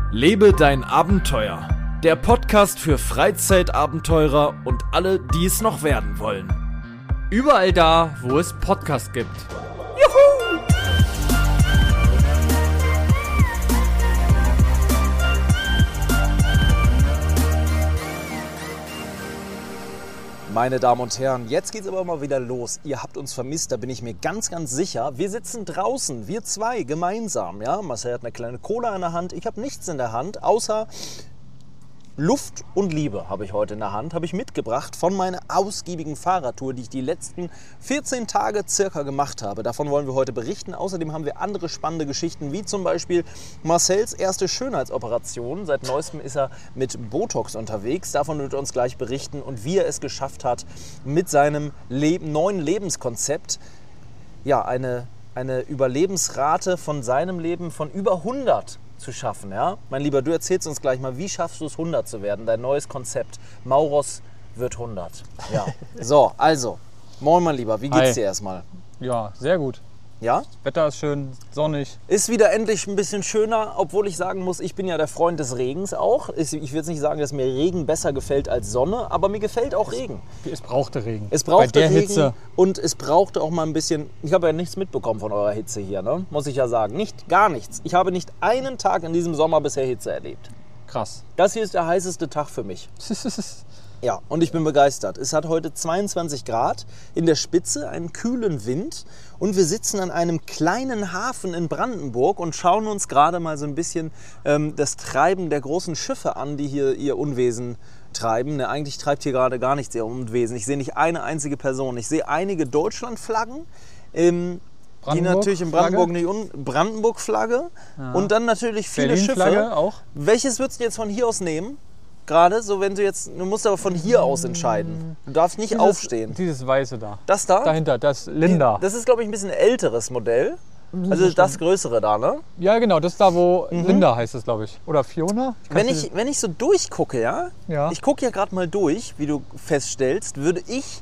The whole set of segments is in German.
Lebe dein Abenteuer. Der Podcast für Freizeitabenteurer und alle, die es noch werden wollen. Überall da, wo es Podcasts gibt. Juhu! Meine Damen und Herren, jetzt geht's aber mal wieder los. Ihr habt uns vermisst, da bin ich mir ganz, ganz sicher. Wir sitzen draußen, wir zwei gemeinsam. Ja? Marcel hat eine kleine Cola in der Hand, ich habe nichts in der Hand, außer Luft und Liebe habe ich heute in der Hand, habe ich mitgebracht von meiner ausgiebigen Fahrradtour, die ich die letzten 14 Tage circa gemacht habe. Davon wollen wir heute berichten. Außerdem haben wir andere spannende Geschichten, wie zum Beispiel Marcels erste Schönheitsoperation. Seit neuestem ist er mit Botox unterwegs. Davon wird er uns gleich berichten und wie er es geschafft hat, mit seinem neuen Lebenskonzept ja, eine Überlebensrate von seinem Leben von über 100 zu schaffen. Ja? Mein Lieber, du erzählst uns gleich mal, wie schaffst du es 100 zu werden? Dein neues Konzept. Mauros wird 100. Ja. So, also, moin mein Lieber, wie geht's dir erstmal? Ja, sehr gut. Ja? Wetter ist schön, sonnig. Ist wieder endlich ein bisschen schöner, obwohl ich sagen muss, ich bin ja der Freund des Regens auch. Ich will jetzt nicht sagen, dass mir Regen besser gefällt als Sonne, aber mir gefällt auch Regen. Es brauchte Regen. Es brauchte bei der Regen Hitze. Und es brauchte auch mal ein bisschen, ich habe ja nichts mitbekommen von eurer Hitze hier, ne? Muss ich ja sagen. Gar nichts. Ich habe nicht einen Tag in diesem Sommer bisher Hitze erlebt. Krass. Das hier ist der heißeste Tag für mich. Ja, und ich bin begeistert. Es hat heute 22 Grad, in der Spitze einen kühlen Wind und wir sitzen an einem kleinen Hafen in Brandenburg und schauen uns gerade mal so ein bisschen das Treiben der großen Schiffe an, die hier ihr Unwesen treiben. Ne, eigentlich treibt hier gerade gar nichts ihr Unwesen. Ich sehe nicht eine einzige Person. Ich sehe einige Deutschlandflaggen, die natürlich in Brandenburg nicht Brandenburg-Flagge und dann natürlich viele Schiffe. Auch. Welches würdest du jetzt von hier aus nehmen? Gerade, so wenn du musst aber von hier aus entscheiden. Du darfst nicht aufstehen. Dieses Weiße da. Das da? Dahinter, das Linda. Das ist, glaube ich, ein bisschen älteres Modell. Also das größere da, ne? Ja, genau, das ist da, wo Linda heißt es, glaube ich. Oder Fiona? Wenn ich so durchgucke, ja? Ich gucke ja gerade mal durch, wie du feststellst, würde ich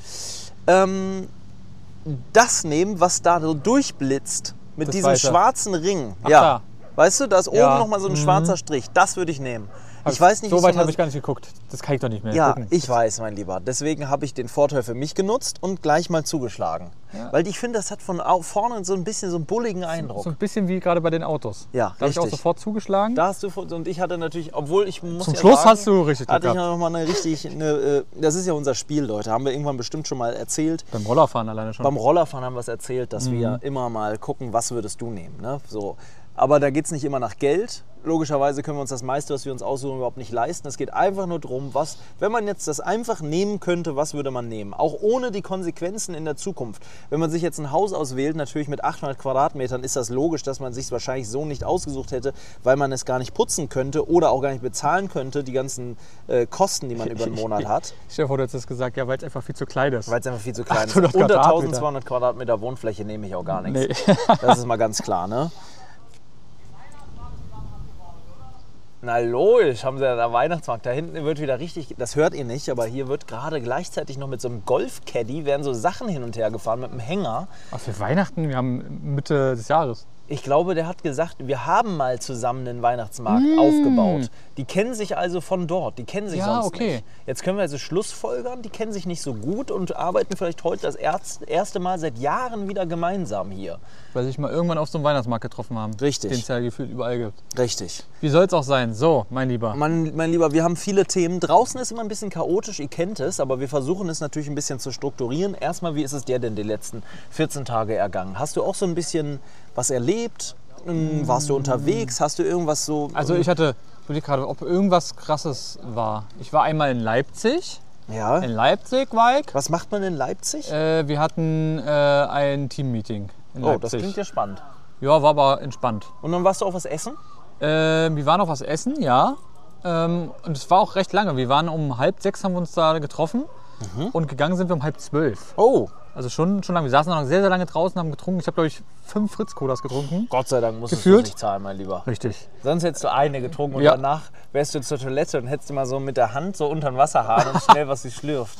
das nehmen, was da so durchblitzt. Mit das diesem Weiße. Schwarzen Ring. Ach, ja. da. Weißt du, da ist oben nochmal so ein schwarzer Strich. Das würde ich nehmen. Ich weiß nicht, so weit habe ich gar nicht geguckt. Das kann ich doch nicht mehr gucken. Ich weiß, mein Lieber. Deswegen habe ich den Vorteil für mich genutzt und gleich mal zugeschlagen. Ja. Weil ich finde, das hat von vorne so ein bisschen so einen bulligen Eindruck. So ein bisschen wie gerade bei den Autos. Ja, da habe ich auch sofort zugeschlagen. Da hast du, und ich hatte natürlich, obwohl ich muss Zum ja Schluss sagen, hast du richtig hatte gehabt. ich noch mal das ist ja unser Spiel, Leute. Haben wir irgendwann bestimmt schon mal erzählt. Beim Rollerfahren alleine schon. Beim Rollerfahren haben wir es erzählt, dass wir immer mal gucken, was würdest du nehmen. Ne? So. Aber da geht es nicht immer nach Geld. Logischerweise können wir uns das meiste, was wir uns aussuchen, überhaupt nicht leisten. Es geht einfach nur darum, wenn man jetzt das einfach nehmen könnte, was würde man nehmen? Auch ohne die Konsequenzen in der Zukunft. Wenn man sich jetzt ein Haus auswählt, natürlich mit 800 Quadratmetern, ist das logisch, dass man sich es wahrscheinlich so nicht ausgesucht hätte, weil man es gar nicht putzen könnte oder auch gar nicht bezahlen könnte, die ganzen Kosten, die man über den Monat hat. Stell dir vor, du hättest gesagt, ja, weil es einfach viel zu klein ist. Weil es einfach viel zu klein ist. 800 Unter Quadratmeter. 1200 Quadratmeter Wohnfläche nehme ich auch gar nichts. Nee. Das ist mal ganz klar, ne? Na logisch, haben sie ja der Weihnachtsmarkt. Da hinten wird wieder richtig, das hört ihr nicht, aber hier wird gerade gleichzeitig noch mit so einem Golf-Caddy, werden so Sachen hin und her gefahren mit einem Hänger. Aber für Weihnachten, wir haben Mitte des Jahres. Ich glaube, der hat gesagt, wir haben mal zusammen den Weihnachtsmarkt aufgebaut. Die kennen sich also von dort, die kennen sich sonst nicht. Jetzt können wir also schlussfolgern, die kennen sich nicht so gut und arbeiten vielleicht heute das erste Mal seit Jahren wieder gemeinsam hier. Weil sich mal irgendwann auf so einem Weihnachtsmarkt getroffen haben. Richtig. Den es ja gefühlt überall gibt. Richtig. Wie soll es auch sein? So, mein Lieber. Mein Lieber, wir haben viele Themen. Draußen ist immer ein bisschen chaotisch, ihr kennt es, aber wir versuchen es natürlich ein bisschen zu strukturieren. Erstmal, wie ist es dir denn die letzten 14 Tage ergangen? Hast du auch so ein bisschen was erlebt? Warst du unterwegs? Hast du irgendwas so... Also ich hatte, gerade, ob irgendwas Krasses war. Ich war einmal in Leipzig. Ja. In Leipzig war ich. Was macht man in Leipzig? Wir hatten ein Teammeeting in Leipzig. Das klingt ja spannend. Ja, war aber entspannt. Und dann warst du auch was essen? Wir waren auch was essen, ja. Und es war auch recht lange. Wir waren um 5:30, haben wir uns da getroffen. und gegangen sind wir um 11:30. Oh, Also schon lange. Wir saßen noch sehr, sehr lange draußen, haben getrunken. Ich habe, glaube ich, 5 Fritz-Colas getrunken. Gott sei Dank musstest du Gefühlt? nicht zahlen, mein Lieber. Richtig. Sonst hättest du eine getrunken und Ja. danach wärst du zur Toilette und hättest du mal so mit der Hand so unter den Wasserhahn und schnell was geschlürft.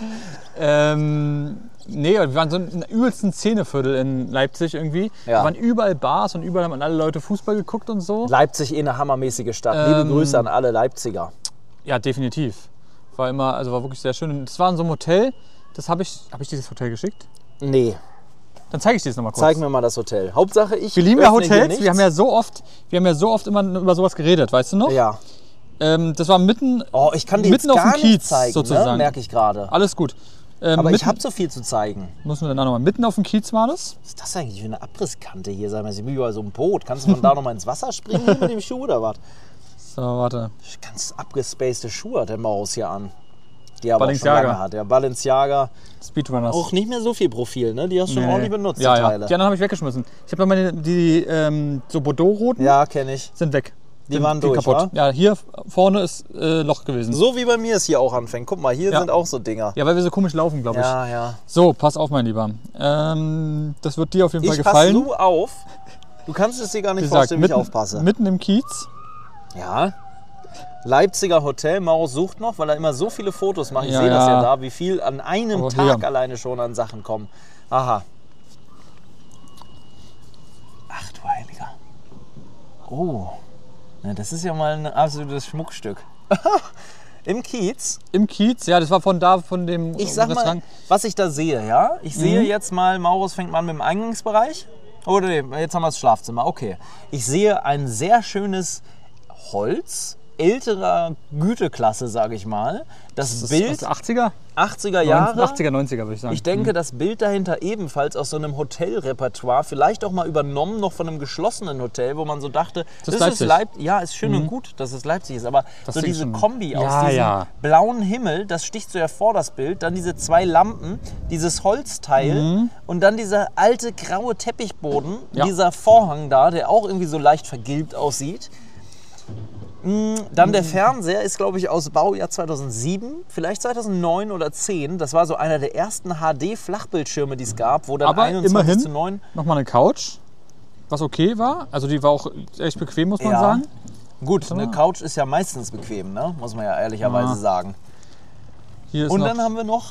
Nee, wir waren so in der übelsten Szeneviertel in Leipzig irgendwie. Ja. Da waren überall Bars und überall haben alle Leute Fußball geguckt und so. Leipzig eine hammermäßige Stadt. Liebe Grüße an alle Leipziger. Ja, definitiv. War wirklich sehr schön. Und das war in so einem Hotel. Habe ich dieses Hotel geschickt? Nee, Dann zeige ich dir das nochmal kurz. zeig mir mal das Hotel. Hauptsache ich Wir lieben ja öffne hier Hotels. nichts. Wir haben ja so oft immer über sowas geredet, weißt du noch? Ja. Das war mitten, Oh, ich kann dir jetzt mitten auf gar dem nicht Kiez zeigen, sozusagen. ne? Merke ich gerade. Alles gut. Aber mitten, ich habe so viel zu zeigen. Müssen wir dann auch nochmal. Mitten auf dem Kiez war das. Was ist das eigentlich für eine Abrisskante hier? Sag mal, ich bin über so einem Boot. Kannst du von da noch mal ins Wasser springen hier mit dem Schuh oder was? So, warte. Ganz abgespacede Schuhe hat der Maus hier an. Die er aber auch schon Balenciaga. lange hat. Der Balenciaga. Speedrunners. Auch nicht mehr so viel Profil, ne? Die hast du schon ordentlich benutzt, ja, die ja. Teile. Die anderen habe ich weggeschmissen. Ich habe noch die so Bordeaux-roten Ja, kenne ich. sind weg. Die waren durch, kaputt. wa? Ja, hier vorne ist Loch gewesen. So wie bei mir es hier auch anfängt. Guck mal, hier Ja. sind auch so Dinger. Ja, weil wir so komisch laufen, glaube ich. Ja, ja. So, pass auf, mein Lieber. Das wird dir auf jeden Fall Ich passe gefallen. so auf. Du kannst es dir gar nicht Wie gesagt, vorstellen, wie ich aufpasse. mitten im Kiez. Ja. Leipziger Hotel. Maurus sucht noch, weil er immer so viele Fotos macht. Ich Ja, sehe das ja. ja da, wie viel an einem Aber Tag hier. alleine schon an Sachen kommen. Aha. Ach du Heiliger. Oh. Na, das ist ja mal ein absolutes Schmuckstück. Im Kiez. Im Kiez, ja, das war von dem Ich sag mal, Restaurant. was ich da sehe, ja? Ich sehe jetzt mal, Maurus fängt mal an mit dem Eingangsbereich. Oder nee, jetzt haben wir das Schlafzimmer. Okay. Ich sehe ein sehr schönes Holz, älterer Güteklasse, sage ich mal. Das Bild, Das 80er? 80er Jahre. 80er, 90er würde ich sagen. Ich denke, das Bild dahinter ebenfalls aus so einem Hotelrepertoire, vielleicht auch mal übernommen noch von einem geschlossenen Hotel, wo man so dachte, Das ist ist Leipzig. Ja, ist schön und gut, dass es Leipzig ist, aber Das so denke ich diese schon. Kombi aus Ja, diesem ja. blauen Himmel, das sticht so hervor, das Bild, dann diese zwei Lampen, dieses Holzteil und dann dieser alte graue Teppichboden, Ja. dieser Vorhang da, der auch irgendwie so leicht vergilbt aussieht. Dann der Fernseher ist, glaube ich, aus Baujahr 2007, vielleicht 2009 oder 10. Das war so einer der ersten HD-Flachbildschirme, die es gab, wo dann Aber 21 zu immerhin 9... nochmal eine Couch, was okay war. Also die war auch echt bequem, muss man Ja. sagen. Gut, eine Couch ist ja meistens bequem, ne? Muss man ja ehrlicherweise sagen. Hier ist Und noch, dann haben wir noch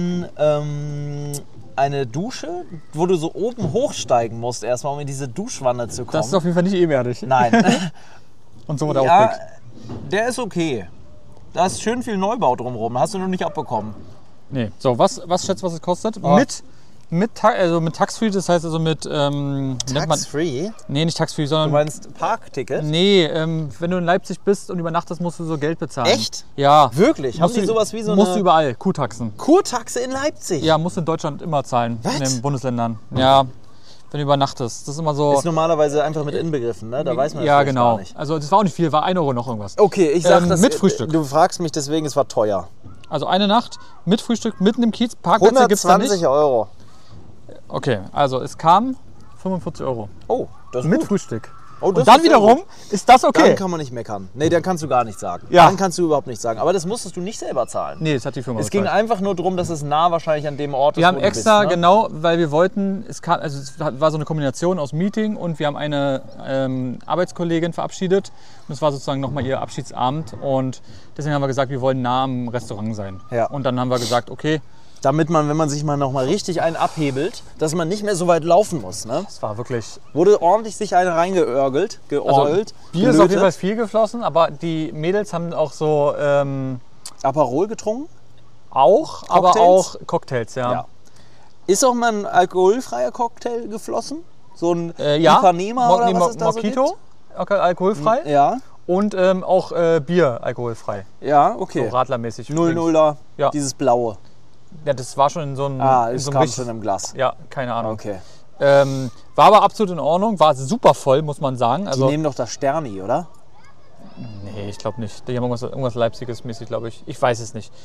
eine Dusche, wo du so oben hochsteigen musst, erstmal, um in diese Duschwanne zu kommen. das ist auf jeden Fall nicht ebenerdig. Nein. Und so war der Ja, Ausblick. der ist okay. Da ist schön viel Neubau drumherum. Hast du noch nicht abbekommen. Nee. So, was schätzt du, was es kostet? Oh. Mit Tax-Free, das heißt also mit, wie nennt man, Tax-free? nee, nicht Tax-Free, Du sondern, meinst Parkticket? nee, wenn du in Leipzig bist und übernachtest, musst du so Geld bezahlen. Echt? Ja. Wirklich? Haben Musst die du- sowas wie so Musst du eine überall, Kurtaxen. Kurtaxe in Leipzig? Ja, musst du in Deutschland immer zahlen, Was? in den Bundesländern. Ja, wenn du übernachtest. Das ist immer so, Ist normalerweise einfach mit inbegriffen, ne? Da weiß man das ja vielleicht genau. gar nicht. Also das war auch nicht viel, war 1 Euro noch irgendwas. Okay, ich sag das Mit Frühstück. Du fragst mich deswegen, es war teuer. Also eine Nacht mit Frühstück mitten im Kiez, Parkplätze gibt's da nicht. 120 Euro. Okay, also es kam 45 Euro. Oh, das ist Mit gut. Frühstück. Oh, das Und dann ist sehr wiederum gut. ist das okay. Dann kann man nicht meckern. Nee, dann kannst du gar nicht sagen. Ja. Dann kannst du überhaupt nicht sagen. Aber das musstest du nicht selber zahlen. Nee, das hat die Firma Es ging bezahlt. einfach nur darum, dass es nah wahrscheinlich an dem Ort ist, Wir haben wo du extra, bist, ne? genau, weil wir wollten, es war so eine Kombination aus Meeting und wir haben eine Arbeitskollegin verabschiedet. Und es war sozusagen nochmal ihr Abschiedsabend. Und deswegen haben wir gesagt, wir wollen nah am Restaurant sein. Ja. Und dann haben wir gesagt, okay, Damit man, wenn man sich mal noch mal richtig einen abhebelt, dass man nicht mehr so weit laufen muss. Ne? es war wirklich... Wurde ordentlich sich eine reingeörgelt, Also, georgelt, Bier ist auf jeden gelötet. Fall viel geflossen, aber die Mädels haben auch so Aperol getrunken? aber auch Cocktails, ja. Ja. Ist auch mal ein alkoholfreier Cocktail geflossen? So ein Ja, Ipanema oder was es da Mojito, alkoholfrei. so gibt? Ja, Und auch Bier alkoholfrei. ja, So okay. radlermäßig. 00er, Ja. dieses blaue. Ja, das war schon in so einem... Ah, in es so einem kam richtig- schon im Glas. Ja, keine Ahnung. Okay. War aber absolut in Ordnung, war super voll, muss man sagen. Die Also, nehmen doch das Sterni, oder? nee, ich glaube nicht. Die haben irgendwas Leipziges mäßig, glaube ich. Ich weiß es nicht.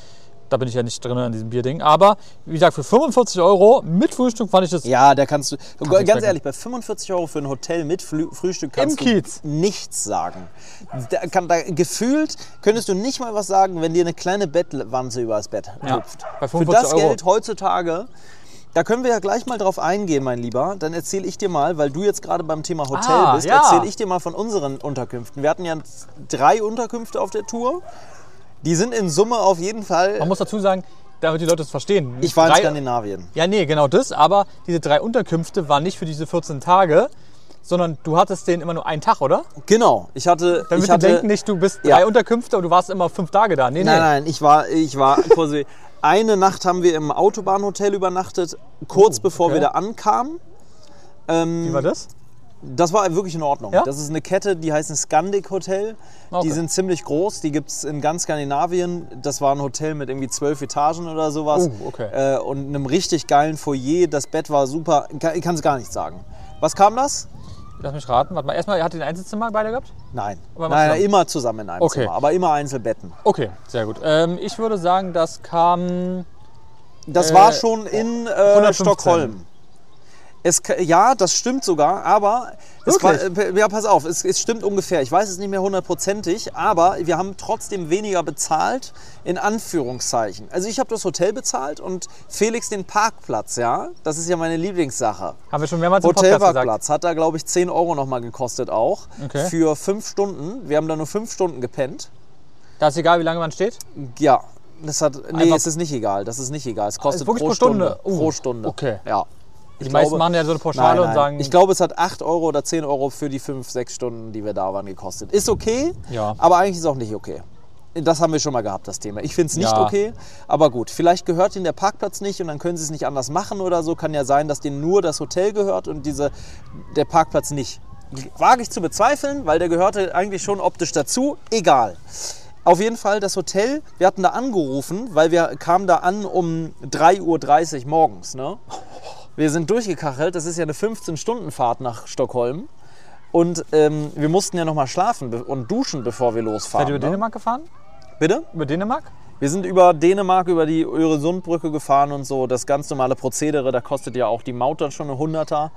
Da bin ich ja nicht drin in diesem Bierding. Aber wie gesagt, für 45 € mit Frühstück fand ich das. Ja, da kannst du, ganz schmecken. ehrlich, bei 45 € für ein Hotel mit Frühstück kannst Im du Kiez. nichts sagen. Gefühlt könntest du nicht mal was sagen, wenn dir eine kleine Bettwanze über das Bett hüpft. bei Für 45 das Euro. Geld heutzutage, da können wir ja gleich mal drauf eingehen, mein Lieber. Dann erzähle ich dir mal, weil du jetzt gerade beim Thema Hotel bist, ja. erzähle ich dir mal von unseren Unterkünften. Wir hatten ja 3 Unterkünfte auf der Tour. Die sind in Summe auf jeden Fall... Man muss dazu sagen, damit die Leute es verstehen. Ich war in Skandinavien. Ja, nee, genau das. Aber diese 3 Unterkünfte waren nicht für diese 14 Tage, sondern du hattest den immer nur einen Tag, oder? Genau. Damit die denken nicht, du bist 3 Unterkünfte und du warst immer 5 Tage da. Nee, Nein, ich war quasi... Eine Nacht haben wir im Autobahnhotel übernachtet, kurz bevor wir da ankamen. Wie war das? Das war wirklich in Ordnung. Ja? Das ist eine Kette, die heißt ein Scandic Hotel. Okay. Die sind ziemlich groß, die gibt es in ganz Skandinavien. Das war ein Hotel mit irgendwie 12 Etagen oder sowas. Okay. Und einem richtig geilen Foyer. Das Bett war super. Ich kann es gar nicht sagen. Was kam das? Lass mich raten. Warte mal, erstmal, hat ihr ein Einzelzimmer beide gehabt? Nein. Aber Nein, immer zusammen in einem Okay. Zimmer, aber immer Einzelbetten. Okay, sehr gut. Ich würde sagen, das kam... Das war schon in 115. Stockholm. Ja, das stimmt sogar, aber ja, pass auf, es stimmt ungefähr. Ich weiß es nicht mehr hundertprozentig, aber wir haben trotzdem weniger bezahlt, in Anführungszeichen. Also ich habe das Hotel bezahlt und Felix den Parkplatz, ja, das ist ja meine Lieblingssache. Haben wir schon mehrmals im Podcast gesagt. Hotelparkplatz hat da, glaube ich, 10 € nochmal gekostet auch. Okay. Für 5 Stunden. Wir haben da nur 5 Stunden gepennt. Da ist egal, wie lange man steht? Ja, es ist nicht egal. Das ist nicht egal. Es kostet wirklich pro Stunde. Pro Stunde? Pro Stunde. Okay. Ja. Die meisten machen ja so eine Pauschale und sagen... Ich glaube, es hat 8 € oder 10 € für die 5, 6 Stunden, die wir da waren, gekostet. Ist okay, Ja. aber eigentlich ist es auch nicht okay. Das haben wir schon mal gehabt, das Thema. Ich finde es nicht Ja. okay, aber gut. Vielleicht gehört ihnen der Parkplatz nicht und dann können sie es nicht anders machen oder so. Kann ja sein, dass denen nur das Hotel gehört und der Parkplatz nicht. Wage ich zu bezweifeln, weil der gehörte eigentlich schon optisch dazu. Egal. Auf jeden Fall das Hotel, wir hatten da angerufen, weil wir kamen da an um 3:30 Uhr morgens. Ne? Wir sind durchgekachelt, das ist ja eine 15-Stunden-Fahrt nach Stockholm. Und wir mussten ja nochmal schlafen und duschen, bevor wir losfahren. Seid ihr über Dänemark gefahren? Bitte? Über Dänemark? Wir sind über Dänemark, über die Öresundbrücke gefahren und so. Das ganz normale Prozedere, da kostet ja auch die Maut dann schon eine 100er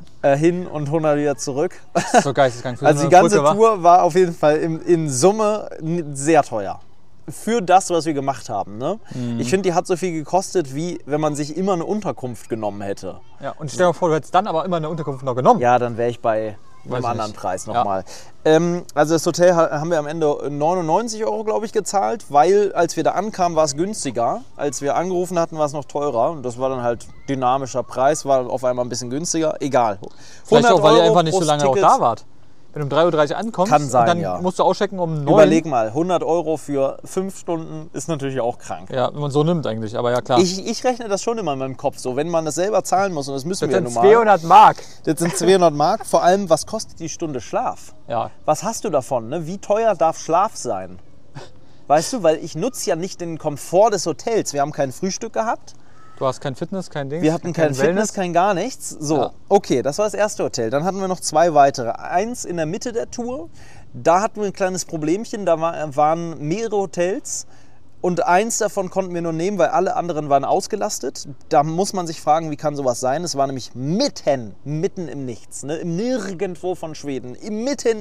hin und 100 wieder zurück. Das ist so geisteskrank. Also die ganze Tour war auf jeden Fall in Summe sehr teuer. Für das, was wir gemacht haben. Ne? Ich finde, die hat so viel gekostet, wie wenn man sich immer eine Unterkunft genommen hätte. Ja, und stell dir vor, du hättest dann aber immer eine Unterkunft noch genommen. Ja, dann wäre ich bei Weiß einem anderen nicht. Preis Ja. nochmal. Also das Hotel haben wir am Ende 99 €, glaube ich, gezahlt, weil als wir da ankamen, war es günstiger. Als wir angerufen hatten, war es noch teurer. Und das war dann halt dynamischer Preis, war auf einmal ein bisschen günstiger. Egal. Vielleicht auch, weil ihr 100 einfach nicht so pro lange Ticket. auch da wart. Wenn du um 3:30 Uhr ankommst Kann sein, und dann ja. musst du auschecken um 9. Überleg mal, 100 € für 5 Stunden ist natürlich auch krank. Ja, wenn man so nimmt eigentlich, aber ja klar. Ich rechne das schon immer in meinem Kopf so, wenn man das selber zahlen muss, und das müssen das wir ja sind nun mal. 200 Mark. Das sind 200 Mark. Vor allem, was kostet die Stunde Schlaf? Ja. Was hast du davon? Ne? Wie teuer darf Schlaf sein? Weißt du, weil ich nutze ja nicht den Komfort des Hotels. Wir haben kein Frühstück gehabt. Du hast kein Fitness, kein Ding. Wir hatten kein Fitness, kein gar nichts. So, Ja. okay, das war das erste Hotel. Dann hatten wir noch 2 weitere. Eins in der Mitte der Tour. Da hatten wir ein kleines Problemchen. Da waren mehrere Hotels. Und eins davon konnten wir nur nehmen, weil alle anderen waren ausgelastet. Da muss man sich fragen, wie kann sowas sein? Es war nämlich mitten im Nichts, ne? Im Nirgendwo von Schweden, mitten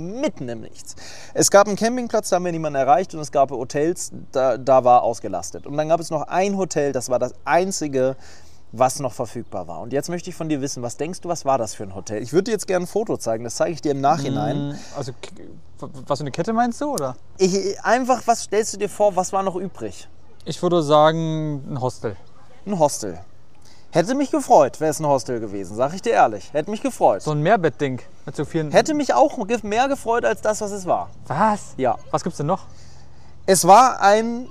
im Nichts. Es gab einen Campingplatz, da haben wir niemanden erreicht, und es gab Hotels, da war ausgelastet. Und dann gab es noch ein Hotel, das war das einzige, was noch verfügbar war. Und jetzt möchte ich von dir wissen, was denkst du, was war das für ein Hotel? Ich würde dir jetzt gerne ein Foto zeigen, das zeige ich dir im Nachhinein. Also, was für eine Kette meinst du, oder? Einfach, was stellst du dir vor, was war noch übrig? Ich würde sagen, ein Hostel. Ein Hostel. Hätte mich gefreut, wäre es ein Hostel gewesen, sag ich dir ehrlich. Hätte mich gefreut. So ein Mehrbettding mit so vielen... Hätte mich auch mehr gefreut als das, was es war. Was? Ja. Was gibt's denn noch? Es war ein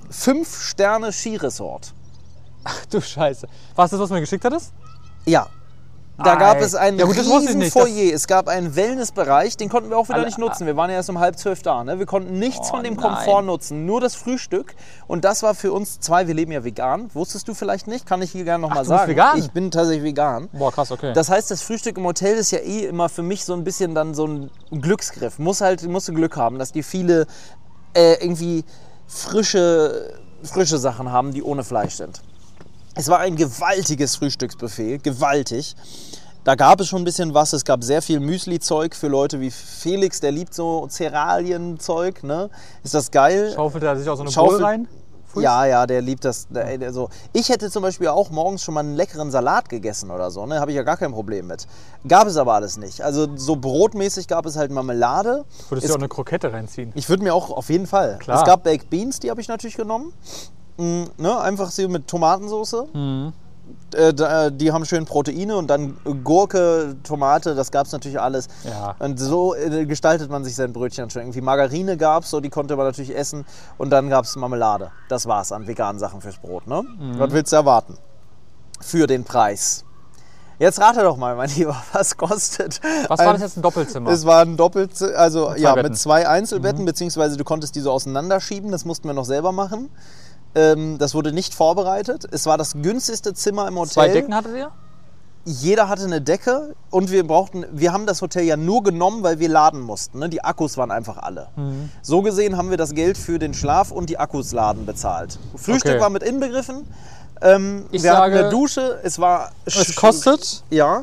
5-Sterne-Skiresort. Ach du Scheiße. Was das, was du mir geschickt hattest? Ja. Da gab Ei. es einen Ja gut, das wusste ich riesen nicht. Foyer. Es gab einen Wellnessbereich, den konnten wir auch wieder Alle- nicht nutzen. Wir waren ja erst um 11:30 da. Ne? Wir konnten nichts Oh von dem nein. Komfort nutzen, nur das Frühstück. Und das war für uns 2, wir leben ja vegan. Wusstest du vielleicht nicht? Kann ich hier gerne nochmal du bist sagen. vegan? Ich bin tatsächlich vegan. Boah, krass, okay. Das heißt, das Frühstück im Hotel ist ja eh immer für mich so ein bisschen dann so ein Glücksgriff. Musst du Glück haben, dass die viele irgendwie frische frische Sachen haben, die ohne Fleisch sind. Es war ein gewaltiges Frühstücksbuffet, gewaltig. Da gab es schon ein bisschen was. Es gab sehr viel Müsli-Zeug für Leute wie Felix, der liebt so Cerealien-Zeug. Ne? Ist das geil? Schaufelt er sich auch so eine Bowl rein? Ja, der liebt das. So. Ich hätte zum Beispiel auch morgens schon mal einen leckeren Salat gegessen oder so. Ne? Habe ich ja gar kein Problem mit. Gab es aber alles nicht. Also so brotmäßig gab es halt Marmelade. Würdest du auch eine Krokette reinziehen? Ich würde mir auch auf jeden Fall. Klar. Es gab Baked Beans, die habe ich natürlich genommen. Ne? Einfach so mit Tomatensauce. Mhm. Die haben schön Proteine und dann Gurke, Tomate, das gab es natürlich alles. Ja. Und so gestaltet man sich sein Brötchen schon. Irgendwie Margarine gab es, so, die konnte man natürlich essen. Und dann gab es Marmelade. Das war's an veganen Sachen fürs Brot. Ne? Was willst du erwarten? Für den Preis. Jetzt rate doch mal, mein Lieber, was kostet. Was war das jetzt, ein Doppelzimmer? Es war ein Doppelzimmer, also ja, Betten. mit 2 Einzelbetten, beziehungsweise du konntest die so auseinanderschieben. Das mussten wir noch selber machen. Das wurde nicht vorbereitet. Es war das günstigste Zimmer im Hotel. 2 Decken hattet ihr? Jeder hatte eine Decke und wir haben das Hotel ja nur genommen, weil wir laden mussten. Ne? Die Akkus waren einfach alle. So gesehen haben wir das Geld für den Schlaf und die Akkus laden bezahlt. Frühstück Okay. war mit inbegriffen. Ich wir hatten sage, eine Dusche. Es war... Es kostet Ja.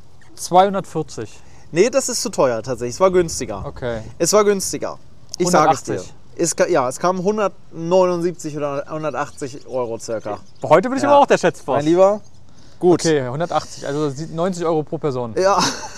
240. Nee, das ist zu teuer tatsächlich. Es war günstiger. Okay. Es war günstiger. Ich sage es dir. 180. Es kam 179 oder 180 Euro circa. Heute bin ich aber auch der Schätzboss. Mein Lieber, gut. Okay, 180, also 90 Euro pro Person. Ja,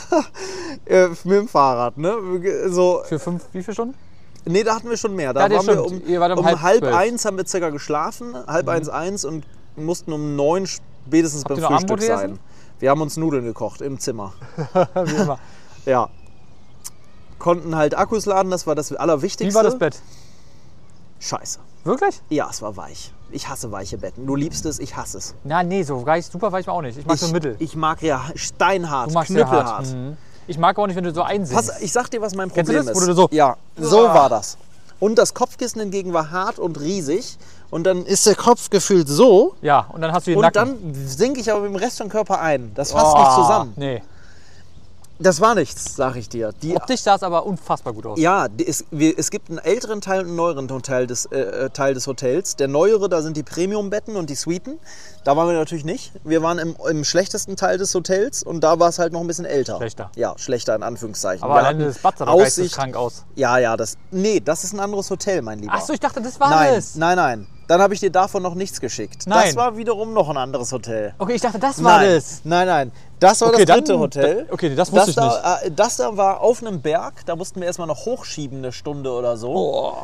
mit dem Fahrrad, ne? So, Für 5, wie viele Stunden? nee, da hatten wir schon mehr. Da Ja, das waren wir stimmt. Ihr wart um um halb halb 12. 1 haben wir circa geschlafen, halb 1 und mussten um 9 spätestens beim ihr noch Frühstück Abendbrot sein. gegessen? Wir haben uns Nudeln gekocht im Zimmer. Wie immer. Ja. Konnten halt Akkus laden, das war das Allerwichtigste. Wie war das Bett? Scheiße. Wirklich? Ja, es war weich. Ich hasse weiche Betten. Du liebst es, ich hasse es. Na, nee, so weich, super weich war auch nicht. Ich mag so mittel. Ich mag ja steinhart, Du magst sehr knüppelhart. hart. Mhm. Ich mag auch nicht, wenn du so einsinkst. Pass, ich sag dir, was mein Kennst du Problem das, ist. wo du so- Ja, so war das. Und das Kopfkissen hingegen war hart und riesig. Und dann ist der Kopf gefühlt so. Ja, und dann hast du den Und Nacken. dann sinke ich aber mit dem Rest vom Körper ein. Das passt nicht zusammen. Nee. Das war nichts, sag ich dir. Optisch sah es aber unfassbar gut aus. Ja, es gibt einen älteren Teil und einen neueren Teil des Hotels. Der neuere, da sind die Premium-Betten und die Suiten. Da waren wir natürlich nicht. Wir waren im schlechtesten Teil des Hotels und da war es halt noch ein bisschen älter. Schlechter. Ja, schlechter in Anführungszeichen. Aber Wir alleine hatten das Bad sah doch Aussicht. geisteskrank aus. Ja, das ist ein anderes Hotel, mein Lieber. Achso, ich dachte, das war Nein, es. nein. Dann habe ich dir davon noch nichts geschickt. Das Nein. war wiederum noch ein anderes Hotel. Okay, ich dachte, das war Nein, das. nein. Das war Okay, das dritte dann- Hotel. okay, das wusste ich nicht. Das da war auf einem Berg. Da mussten wir erstmal noch hochschieben, eine Stunde oder so. Oh.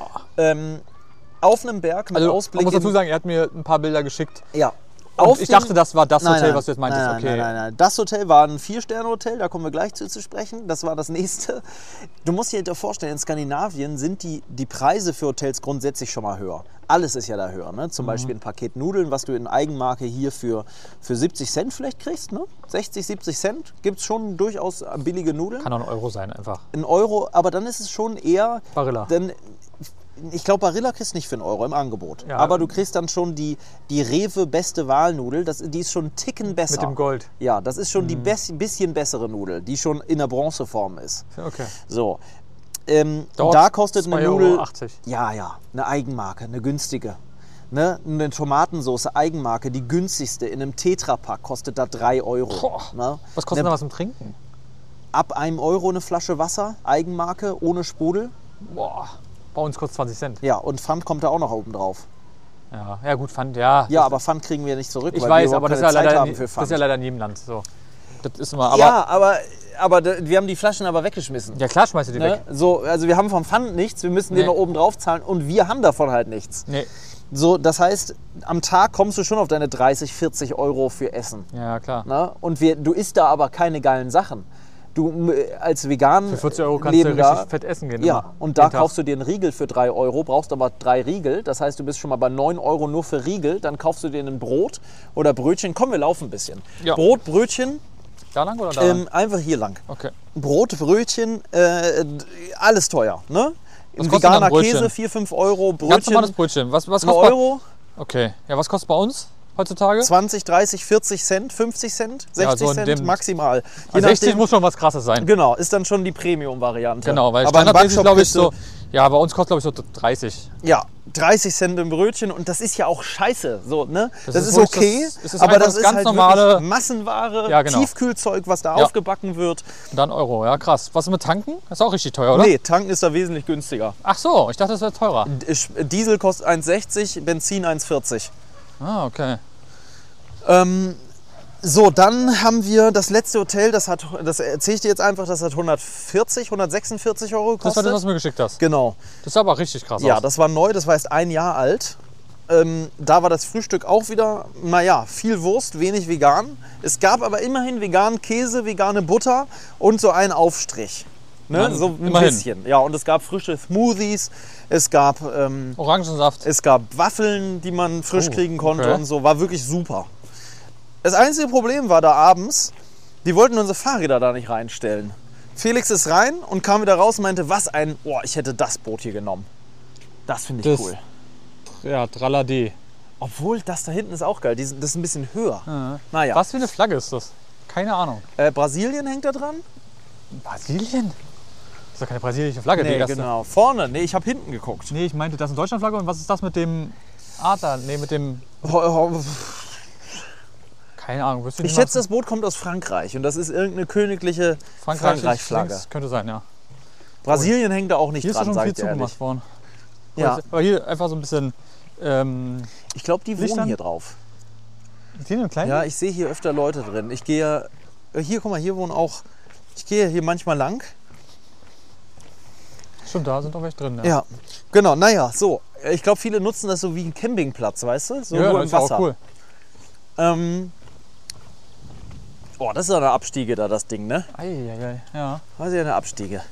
Auf einem Berg mit Also, man Ausblick. muss dazu sagen, er hat mir ein paar Bilder geschickt. Ja. Und ich dachte, das war das Hotel, Nein, was du jetzt meintest. Nein, Okay. nein. Das Hotel war ein 4-Sterne-Hotel, da kommen wir gleich zu sprechen. Das war das nächste. Du musst dir vorstellen, in Skandinavien sind die Preise für Hotels grundsätzlich schon mal höher. Alles ist ja da höher. Ne? Zum Beispiel ein Paket Nudeln, was du in Eigenmarke hier für 70 Cent vielleicht kriegst. Ne? 60, 70 Cent gibt es schon durchaus billige Nudeln. Kann auch ein Euro sein, einfach. Ein Euro, aber dann ist es schon eher... Barilla. Denn ich glaube, Barilla kriegst du nicht für einen Euro im Angebot. Ja. Aber du kriegst dann schon die Rewe beste Wahlnudel. Die ist schon einen Ticken besser. Mit dem Gold. Ja, das ist schon die bisschen bessere Nudel, die schon in der Bronzeform ist. Okay. So. Dort Da kostet eine 2,80 Nudel... Euro. Ja, eine Eigenmarke, eine günstige. Ne? Eine Tomatensauce, Eigenmarke, die günstigste in einem Tetrapack kostet da 3 Euro. Boah. Ne? Was kostet da was zum Trinken? Ab 1 Euro eine Flasche Wasser, Eigenmarke, ohne Sprudel. Boah, bei uns kostet 20 Cent. Ja, und Pfand kommt da auch noch oben drauf. Ja gut, Pfand, ja. Ja, aber Pfand kriegen wir nicht zurück, Ich weil weiß, wir aber überhaupt das ist, ja keine Zeit leider, haben für das Pfand. ist ja leider in jedem Land so. Das ist immer, aber Ja, aber wir haben die Flaschen aber weggeschmissen. ja klar schmeißt du die Ne? weg. So, also wir haben vom Pfand nichts, wir müssen den Nee. noch oben drauf zahlen und wir haben davon halt nichts. Nee. So, das heißt, am Tag kommst du schon auf deine 30, 40 Euro für Essen. Ja, klar. Ne? Und du isst da aber keine geilen Sachen. Du als vegan Für 40 Euro kannst du Leben richtig da, fett essen gehen. Ja, immer. und da Jeden Tag. kaufst du dir einen Riegel für 3 Euro, brauchst aber 3 Riegel. Das heißt, du bist schon mal bei 9 Euro nur für Riegel. Dann kaufst du dir ein Brot oder Brötchen. Komm, wir laufen ein bisschen. Ja. Brot, Brötchen, Da lang oder da lang? einfach hier lang. Okay. Brot, Brötchen, alles teuer. Ne? Was Ein kostet dann veganer Brötchen? Käse, 4, 5 Euro. Ganz Brötchen, normales Brötchen. Was 1 kostet bei, Euro, Okay. Ja, was kostet bei uns heutzutage? 20, 30, 40 Cent, 50 Cent, 60 Ja, so in Cent dem- maximal. Je Also 60 nachdem- muss schon was Krasses sein. Genau, ist dann schon die Premium-Variante. Genau, weil aber im standardmäßig glaube ich Backshop so Ja, bei uns kostet, glaube ich, so 30. Ja, 30 Cent im Brötchen und das ist ja auch scheiße. So, ne? Das ist wirklich okay, das ist aber einfach das ist ganz halt normale wirklich Massenware, Ja, genau. Tiefkühlzeug, was da Ja. aufgebacken wird. Und dann Euro, ja krass. Was ist mit Tanken? Das ist auch richtig teuer, oder? Nee, tanken ist da wesentlich günstiger. Ach so, ich dachte, das wäre teurer. Diesel kostet 1,60, Benzin 1,40. Ah, okay. So, dann haben wir das letzte Hotel, das erzähle ich dir jetzt einfach, das hat 146 Euro gekostet. Das war das, was du mir geschickt hast. Genau. Das sah aber richtig krass Ja, aus. das war neu, das war erst 1 Jahr alt. Da war das Frühstück auch wieder, naja, viel Wurst, wenig vegan. Es gab aber immerhin veganen Käse, vegane Butter und so einen Aufstrich. Ne? Dann So ein immerhin. bisschen. Ja, und es gab frische Smoothies, es gab Orangensaft. Waffeln, die man frisch kriegen konnte okay. und so. War wirklich super. Das einzige Problem war da abends, die wollten unsere Fahrräder da nicht reinstellen. Felix ist rein und kam wieder raus und meinte, ich hätte das Boot hier genommen. Das finde ich Das- cool. Ja, Tralade. Obwohl, das da hinten ist auch geil. Das ist ein bisschen höher. Ja. Naja, Was für eine Flagge ist das? Keine Ahnung. Brasilien hängt da dran? Brasilien? Das ist doch keine brasilianische Flagge, die Nee, erste. genau. Vorne. Nee, ich habe hinten geguckt. Nee, ich meinte, das ist eine Deutschlandflagge und was ist das mit dem Adler? Nee, mit dem. Keine Ahnung. Wüsste Ich nicht schätze, mal. das Boot kommt aus Frankreich und das ist irgendeine königliche Frankreich Frankreich-Flagge. links könnte sein, ja. Brasilien hängt da auch nicht Hier ist dran, schon sag viel ich dir ehrlich. zugemacht worden. Ja, Aber hier einfach so ein bisschen. ich glaube, die wohnen Lichtern? hier drauf. Hier eine kleine? Ja, ich sehe hier öfter Leute drin. Ich gehe hier, guck mal, hier wohnen auch. Ich gehe hier manchmal lang. Stimmt, da sind auch welche drin. Ja, genau. Naja, so. Ich glaube, viele nutzen das so wie einen Campingplatz, weißt du? So ja, nur das im ist Wasser. auch cool. Das ist eine Abstiege da, das Ding, ne? Eieiei, ja. Das ist ja eine Abstiege.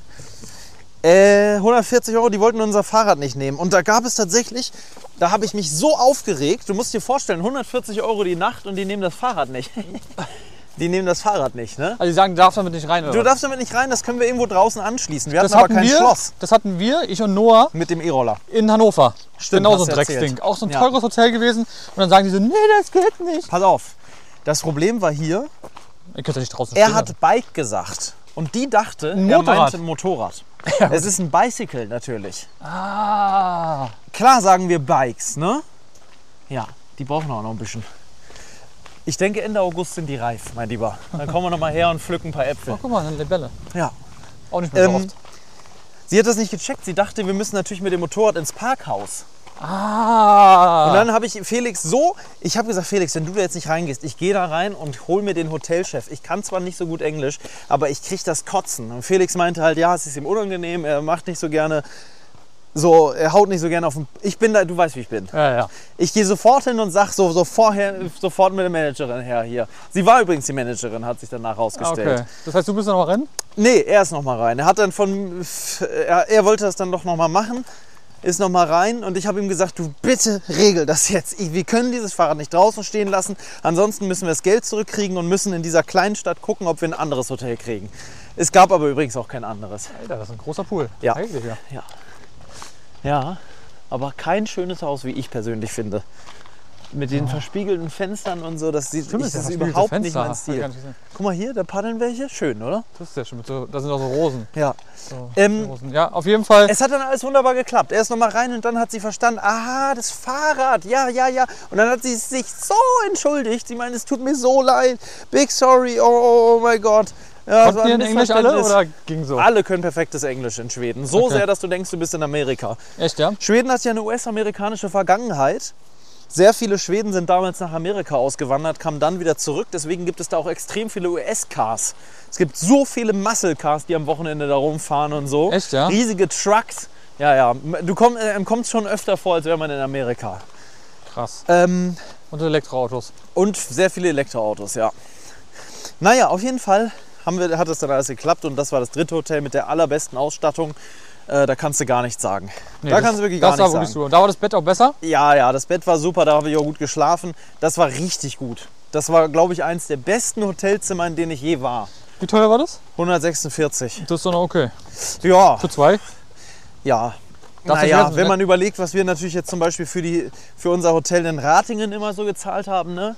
140 Euro, die wollten unser Fahrrad nicht nehmen. Und da gab es tatsächlich, da habe ich mich so aufgeregt. Du musst dir vorstellen, 140 Euro die Nacht und die nehmen das Fahrrad nicht. Die nehmen das Fahrrad nicht, ne? Also die sagen, du darfst damit nicht rein, oder? Du was? darfst damit nicht rein, das können wir irgendwo draußen anschließen. Wir Das hatten aber kein wir, Schloss Das hatten wir, ich und Noah, mit dem E-Roller. in Hannover. Stimmt, genau hast so ein du erzählt. Drecksding. Auch so ein Ja. teures Hotel gewesen. Und dann sagen die so, nee, das geht nicht. Pass auf, das Problem war hier, Ihr könnt ja nicht draußen er stehen hat lassen. Bike gesagt. Und die dachte, Ein er Motorrad. meinte ein Motorrad. Es ist ein Bicycle natürlich. Ah. Klar sagen wir Bikes, ne? Ja, die brauchen auch noch ein bisschen. Ich denke, Ende August sind die reif, mein Lieber. Dann kommen wir noch mal her und pflücken ein paar Äpfel. Oh, guck mal, eine Libelle. Ja. Auch nicht mehr so Ähm, oft. Sie hat das nicht gecheckt. Sie dachte, wir müssen natürlich mit dem Motorrad ins Parkhaus. Ah. Und dann habe ich Felix ich habe gesagt, Felix, wenn du da jetzt nicht reingehst, ich gehe da rein und hol mir den Hotelchef. Ich kann zwar nicht so gut Englisch, aber ich kriege das Kotzen. Und Felix meinte halt, ja, es ist ihm unangenehm, er macht nicht so gerne, er haut nicht so gerne auf den, ich bin da, du weißt, wie ich bin. Ja. Ich gehe sofort hin und sage sofort mit der Managerin her hier. Sie war übrigens die Managerin, hat sich danach rausgestellt. Okay. Das heißt, du bist noch mal rennen? Nee, er ist noch mal rein. Er hat dann er wollte das dann doch noch mal machen, ist noch mal rein und ich habe ihm gesagt, du bitte regel das jetzt. Wir können dieses Fahrrad nicht draußen stehen lassen, ansonsten müssen wir das Geld zurückkriegen und müssen in dieser kleinen Stadt gucken, ob wir ein anderes Hotel kriegen. Es gab aber übrigens auch kein anderes. Alter, das ist ein großer Pool. Ja. Eigentlich, ja. Ja, aber kein schönes Haus, wie ich persönlich finde. Mit den verspiegelten Fenstern und so, das Stimmt, ist ja überhaupt verspiegelte nicht mein Fenster. Stil. Gar nicht gesehen. Guck mal hier, da paddeln welche. Schön, oder? Das ist ja schon mit so, da sind auch so Rosen. Ja. So, Ähm, Rosen. Ja, auf jeden Fall. Es hat dann alles wunderbar geklappt. Er ist noch mal rein und dann hat sie verstanden, aha, das Fahrrad, ja. Und dann hat sie sich so entschuldigt. Sie meinte, es tut mir so leid, big sorry, oh mein Gott. Ja, es war Konnten die ein in Englisch alle Missverständnis. oder ging so? Alle können perfektes Englisch in Schweden. So Okay. sehr, dass du denkst, du bist in Amerika. Echt, ja? Schweden hat ja eine US-amerikanische Vergangenheit. Sehr viele Schweden sind damals nach Amerika ausgewandert, kamen dann wieder zurück. Deswegen gibt es da auch extrem viele US-Cars. Es gibt so viele Muscle-Cars, die am Wochenende da rumfahren und so. Echt, ja? Riesige Trucks. Ja. Du kommst schon öfter vor, als wäre man in Amerika. Krass. Und Und Elektroautos. sehr viele Elektroautos, ja. Naja, auf jeden Fall hat es dann alles geklappt und das war das dritte Hotel mit der allerbesten Ausstattung. Da kannst du gar nichts sagen. Nee, da kannst du wirklich gar nichts Das war wirklich sagen. super. Da war das Bett auch besser? Ja, das Bett war super, da habe ich auch gut geschlafen. Das war richtig gut. Das war, glaube ich, eines der besten Hotelzimmer, in denen ich je war. Wie teuer war das? 146. Das ist doch noch okay. Ja, Für zwei? ja. Darf ich Naja, jetzt- wenn man überlegt, was wir natürlich jetzt zum Beispiel für unser Hotel in Ratingen immer so gezahlt haben, ne?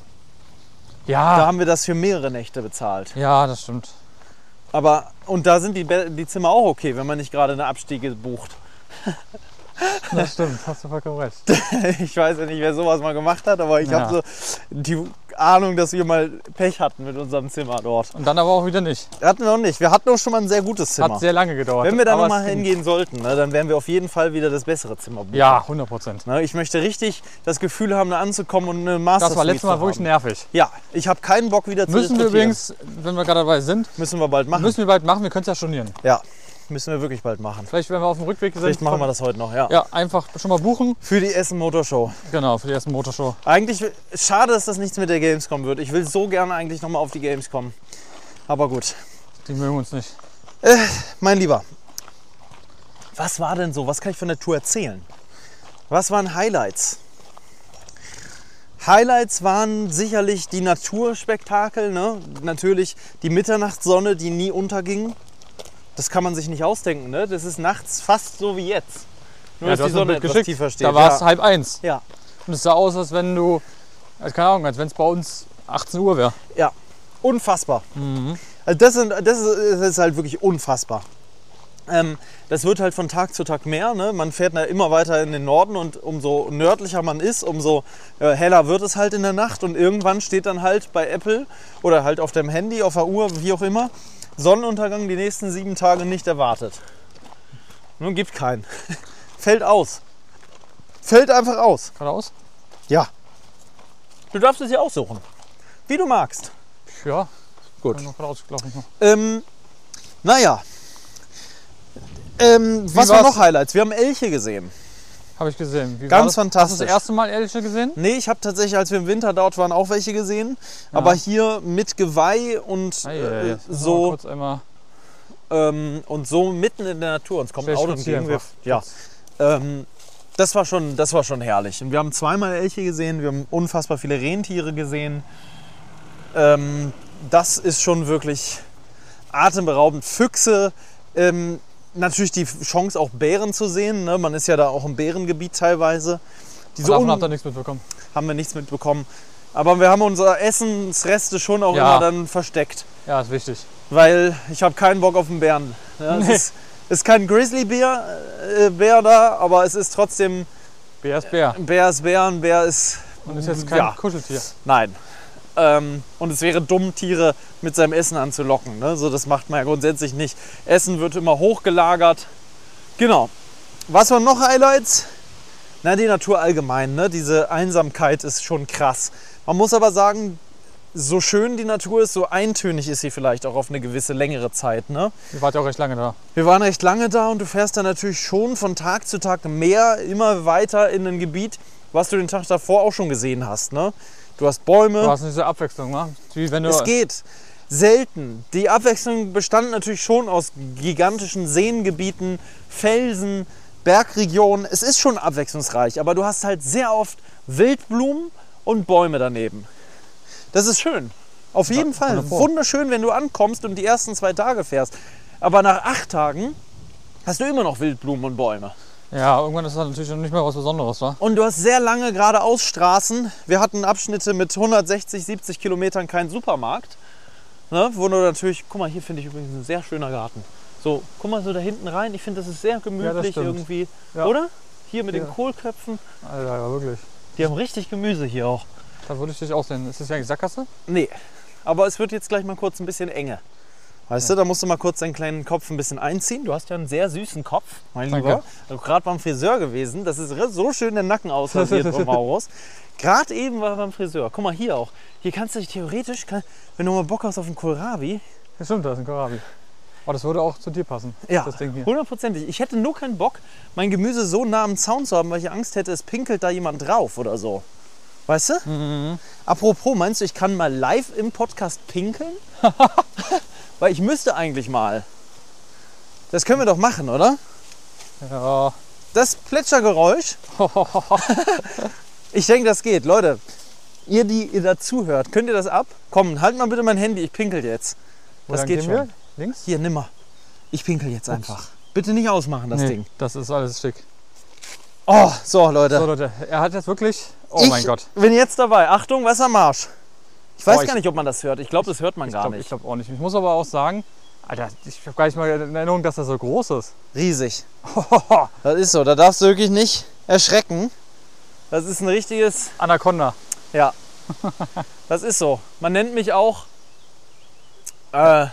Da Ja. haben wir das für mehrere Nächte bezahlt. Ja, das stimmt. Und da sind die Zimmer auch okay, wenn man nicht gerade eine Abstiege bucht. Das stimmt, hast du vollkommen recht. Ich weiß ja nicht, wer sowas mal gemacht hat, aber ich Ja. habe so die Ahnung, dass wir mal Pech hatten mit unserem Zimmer dort. Und dann aber auch wieder nicht. Hatten wir noch nicht. Wir hatten auch schon mal ein sehr gutes Zimmer. Hat sehr lange gedauert. Wenn wir da aber nochmal es ging. hingehen sollten, ne, dann werden wir auf jeden Fall wieder das bessere Zimmer buchen. Ja, 100%. Ne, ich möchte richtig das Gefühl haben, da anzukommen und eine Master Das war letztes Mal zu wirklich haben. nervig. Ja, ich habe keinen Bock wieder zu Müssen wir diskutieren. übrigens, wenn wir gerade dabei sind, Müssen wir bald machen. müssen wir bald machen. Wir können es ja stornieren. Ja, müssen wir wirklich bald machen. Vielleicht, wenn wir auf dem Rückweg sind. Vielleicht machen wir das heute noch, ja. Ja, einfach schon mal buchen. Für die Essen Motor Show. Genau, für die erste Motorshow. Eigentlich schade, dass das nichts mit der Gamescom wird. Ich will so gerne eigentlich nochmal auf die Gamescom. Aber gut. Die mögen uns nicht. Mein Lieber, was war denn so? Was kann ich von der Tour erzählen? Was waren Highlights? Highlights waren sicherlich die Naturspektakel, ne? Natürlich die Mitternachtssonne, die nie unterging. Das kann man sich nicht ausdenken, ne? Das ist nachts fast so wie jetzt. Nur Ja, dass du die hast mir ein Sonne Bild etwas geschickt. tiefer steht. Da war es ja. 12:30. Ja, Und es sah aus, als wenn du, also keine Ahnung, als wenn es bei uns 18 Uhr wäre. ja, unfassbar. Also das ist halt wirklich unfassbar. Das wird halt von Tag zu Tag mehr. Ne? Man fährt immer weiter in den Norden und umso nördlicher man ist, umso heller wird es halt in der Nacht. Und irgendwann steht dann halt bei Apple oder halt auf dem Handy, auf der Uhr, wie auch immer, Sonnenuntergang die nächsten 7 Tage nicht erwartet. Nun gibt keinen. Fällt aus. Fällt einfach aus. Geradeaus? Ja. Du darfst es ja aussuchen. Wie du magst. Ja. Gut. Noch geradeaus, glaube ich noch. Naja. Was war's? waren noch Highlights? Wir haben Elche gesehen. Habe ich gesehen. Wie Ganz war das? fantastisch. Hast du das erste Mal Elche gesehen? Nee, ich habe tatsächlich, als wir im Winter dort waren, auch welche gesehen. Aber hier mit Geweih und so Kurz einmal und so mitten in der Natur. Uns kommt ein Vielleicht Auto kurz hier entgegen. einfach. Ja. Das war schon herrlich. Und wir haben zweimal Elche gesehen. Wir haben unfassbar viele Rentiere gesehen. Das ist schon wirklich atemberaubend. Füchse. Natürlich die Chance, auch Bären zu sehen. Ne? Man ist ja da auch im Bärengebiet teilweise. Davon habt ihr nichts mitbekommen. Haben wir nichts mitbekommen. Aber wir haben unsere Essensreste schon auch Ja. immer dann versteckt. Ja, ist wichtig. Weil ich habe keinen Bock auf einen Bären. Ja, Nee. es ist kein Grizzlybär Bär da, aber es ist trotzdem Bär ist Bär. ein Bär ist Bär, ein Bär ist... Und ist jetzt kein ja, Kuscheltier. nein. Und es wäre dumm, Tiere mit seinem Essen anzulocken. Ne? So, das macht man ja grundsätzlich nicht. Essen wird immer hochgelagert. Genau. Was waren noch Highlights? Na, die Natur allgemein. Ne? Diese Einsamkeit ist schon krass. Man muss aber sagen, so schön die Natur ist, so eintönig ist sie vielleicht auch auf eine gewisse längere Zeit. Ne? Ihr wart ja auch recht lange da. Wir waren recht lange da und du fährst dann natürlich schon von Tag zu Tag mehr, immer weiter in ein Gebiet, was du den Tag davor auch schon gesehen hast. Ne? Du hast Bäume. Du hast diese Abwechslung, ne? Wie wenn du Es geht. Selten. Die Abwechslung bestand natürlich schon aus gigantischen Seengebieten, Felsen, Bergregionen. Es ist schon abwechslungsreich, aber du hast halt sehr oft Wildblumen und Bäume daneben. Das ist schön. Auf jeden Fall. wunderbar. Wunderschön, wenn du ankommst und die ersten 2 Tage fährst. Aber nach 8 Tagen hast du immer noch Wildblumen und Bäume. Ja, irgendwann ist das natürlich schon nicht mehr was Besonderes, wa? Und du hast sehr lange geradeaus Straßen. Wir hatten Abschnitte mit 160, 70 Kilometern keinen Supermarkt. Ne, wo du natürlich, guck mal, hier finde ich übrigens ein sehr schöner Garten. So, guck mal so da hinten rein. Ich finde, das ist sehr gemütlich stimmt. irgendwie. Ja. Oder? Hier mit Ja. den Kohlköpfen. Alter, ja, wirklich. Die haben richtig Gemüse hier auch. Da würde ich dich aussehen. Ist das ja eigentlich Sackgasse? Nee, aber es wird jetzt gleich mal kurz ein bisschen enge. Weißt du, da musst du mal kurz deinen kleinen Kopf ein bisschen einziehen. Du hast ja einen sehr süßen Kopf, mein Danke. Lieber. Du bist gerade beim Friseur gewesen. Das ist so schön der Nacken ausrasiert vom Maurus. Gerade eben war er beim Friseur. Guck mal hier auch. Hier kannst du dich theoretisch, wenn du mal Bock hast auf einen Kohlrabi. Ja, stimmt, da ist ein Kohlrabi. Aber das würde auch zu dir passen, Ja, das Ding hier. 100%. Ich hätte nur keinen Bock, mein Gemüse so nah am Zaun zu haben, weil ich Angst hätte, es pinkelt da jemand drauf oder so. Weißt du? Mhm. Apropos, meinst du, ich kann mal live im Podcast pinkeln? Weil ich müsste eigentlich mal. Das können wir doch machen, oder? Ja. Das Plätschergeräusch. Ich denke, das geht. Leute, ihr, die ihr dazu hört, könnt ihr das ab? Komm, halt mal bitte mein Handy, ich pinkel jetzt. Wo Das lang geht gehen schon. wir? Links? Hier, nimm mal. Ich pinkel jetzt einfach. Bitte nicht ausmachen, das Nee, Ding. das ist alles schick. Oh, so Leute. So Leute, er hat jetzt wirklich... Oh ich mein Gott. bin jetzt dabei. Achtung, Wassermarsch. Ich weiß Boah, gar nicht, ob man das hört. Ich glaube, das hört man gar Ich nicht. glaube auch nicht. Ich muss aber auch sagen, Alter, ich habe gar nicht mal in Erinnerung, dass das so groß ist. Riesig. Das ist so, da darfst du wirklich nicht erschrecken. Das ist ein richtiges... Anaconda. Ja, das ist so. Man nennt mich auch... man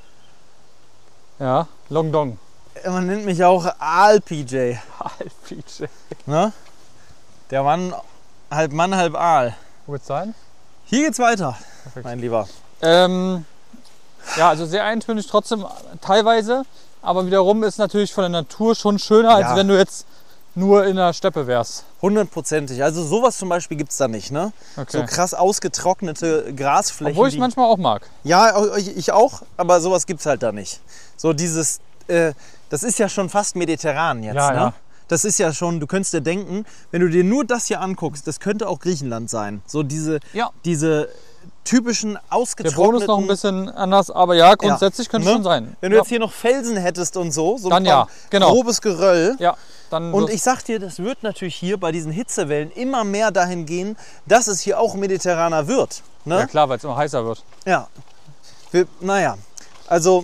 Long Dong. nennt mich auch Aal-PJ. Aal-PJ. Ne? Der Mann, halb Aal. Wo wird's sein? Hier geht's weiter, Perfekt. mein Lieber. Ja, also sehr eintönig trotzdem teilweise. Aber wiederum ist natürlich von der Natur schon schöner, als wenn du jetzt nur in der Steppe wärst. 100%. Also sowas zum Beispiel gibt es da nicht, ne? Okay. So krass ausgetrocknete Grasflächen. Obwohl ich es manchmal auch mag. Ja, ich auch, aber sowas gibt es halt da nicht. So dieses, das ist ja schon fast mediterran jetzt, Ja, ne? ja. Das ist ja schon, du könntest dir denken, wenn du dir nur das hier anguckst, das könnte auch Griechenland sein. So diese typischen Der ausgetrockneten... Boden ist noch ein bisschen anders, aber ja, grundsätzlich könnte es schon sein. Wenn du jetzt hier noch Felsen hättest und so Dann ein grobes Geröll. Ja, dann Und ich sag dir, das wird natürlich hier bei diesen Hitzewellen immer mehr dahin gehen, dass es hier auch mediterraner wird. Ne? ja klar, weil es immer heißer wird. Ja. Also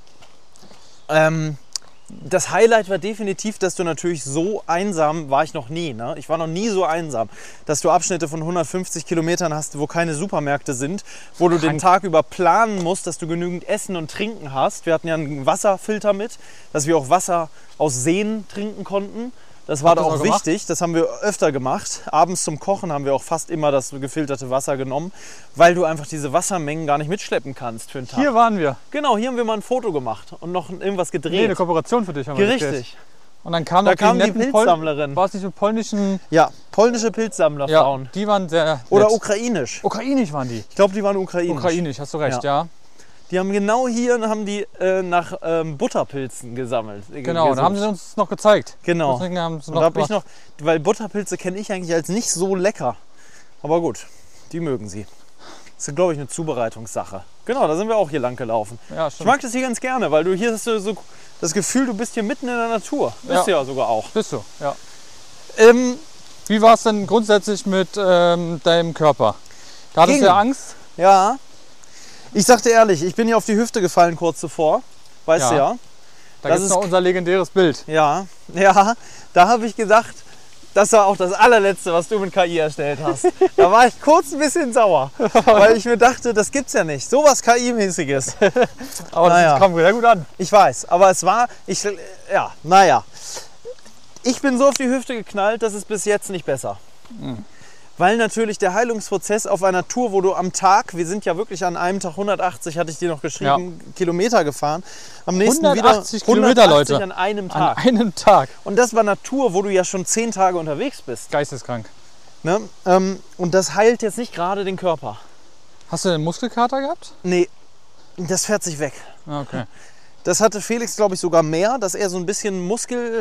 das Highlight war definitiv, dass du natürlich so einsam war ich noch nie. Ne? Ich war noch nie so einsam, dass du Abschnitte von 150 Kilometern hast, wo keine Supermärkte sind, wo du den Tag über planen musst, dass du genügend Essen und Trinken hast. Wir hatten ja einen Wasserfilter mit, dass wir auch Wasser aus Seen trinken konnten. Das war da auch wichtig, das haben wir öfter gemacht. Abends zum Kochen haben wir auch fast immer das gefilterte Wasser genommen, weil du einfach diese Wassermengen gar nicht mitschleppen kannst für den Tag. Hier waren wir. Genau, hier haben wir mal ein Foto gemacht und noch irgendwas gedreht. Nee, eine Kooperation für dich haben wir Richtig. gedreht. Und dann kam Da noch kam die netten Pilzsammlerin. War es nicht mit polnischen... Ja, polnische Pilzsammlerfrauen. Ja, die waren sehr nett. Oder ukrainisch. Ukrainisch waren die. Ich glaube, die waren ukrainisch. Ukrainisch, hast du recht, ja. Die haben genau hier nach Butterpilzen gesammelt. Genau, da haben sie uns noch gezeigt. Genau. Deswegen haben sie Und da hab ich noch, weil Butterpilze kenne ich eigentlich als nicht so lecker. Aber gut, die mögen sie. Das ist, glaube ich, eine Zubereitungssache. Genau, da sind wir auch hier lang gelaufen. Ja, ich mag das hier ganz gerne, weil du hier hast du so das Gefühl, du bist hier mitten in der Natur. Bist du ja sogar auch. Bist du, ja. Wie war es denn grundsätzlich mit deinem Körper? Da hattest du ja Angst? Ja. Ich sag dir ehrlich, ich bin hier auf die Hüfte gefallen kurz zuvor. Weißt du ja. Da gibt es noch unser legendäres Bild. Ja, da habe ich gedacht, das war auch das allerletzte, was du mit KI erstellt hast. Da war ich kurz ein bisschen sauer, weil ich mir dachte, das gibt's ja nicht. Sowas KI-mäßiges. Aber das kam sehr gut an. Ich weiß, aber es war, ich bin so auf die Hüfte geknallt, das ist bis jetzt nicht besser. Weil natürlich der Heilungsprozess auf einer Tour, wo du am Tag, wir sind ja wirklich an einem Tag 180, hatte ich dir noch geschrieben, Kilometer gefahren. Am nächsten 180 wieder Kilometer, 180 Leute. an einem Tag. An einem Tag. Und das war eine Tour, wo du ja schon 10 Tage unterwegs bist. Geisteskrank. Ne? Und das heilt jetzt nicht gerade den Körper. Hast du einen Muskelkater gehabt? Nee, das fährt sich weg. Okay. Das hatte Felix, glaube ich, sogar mehr, dass er so ein bisschen Muskel...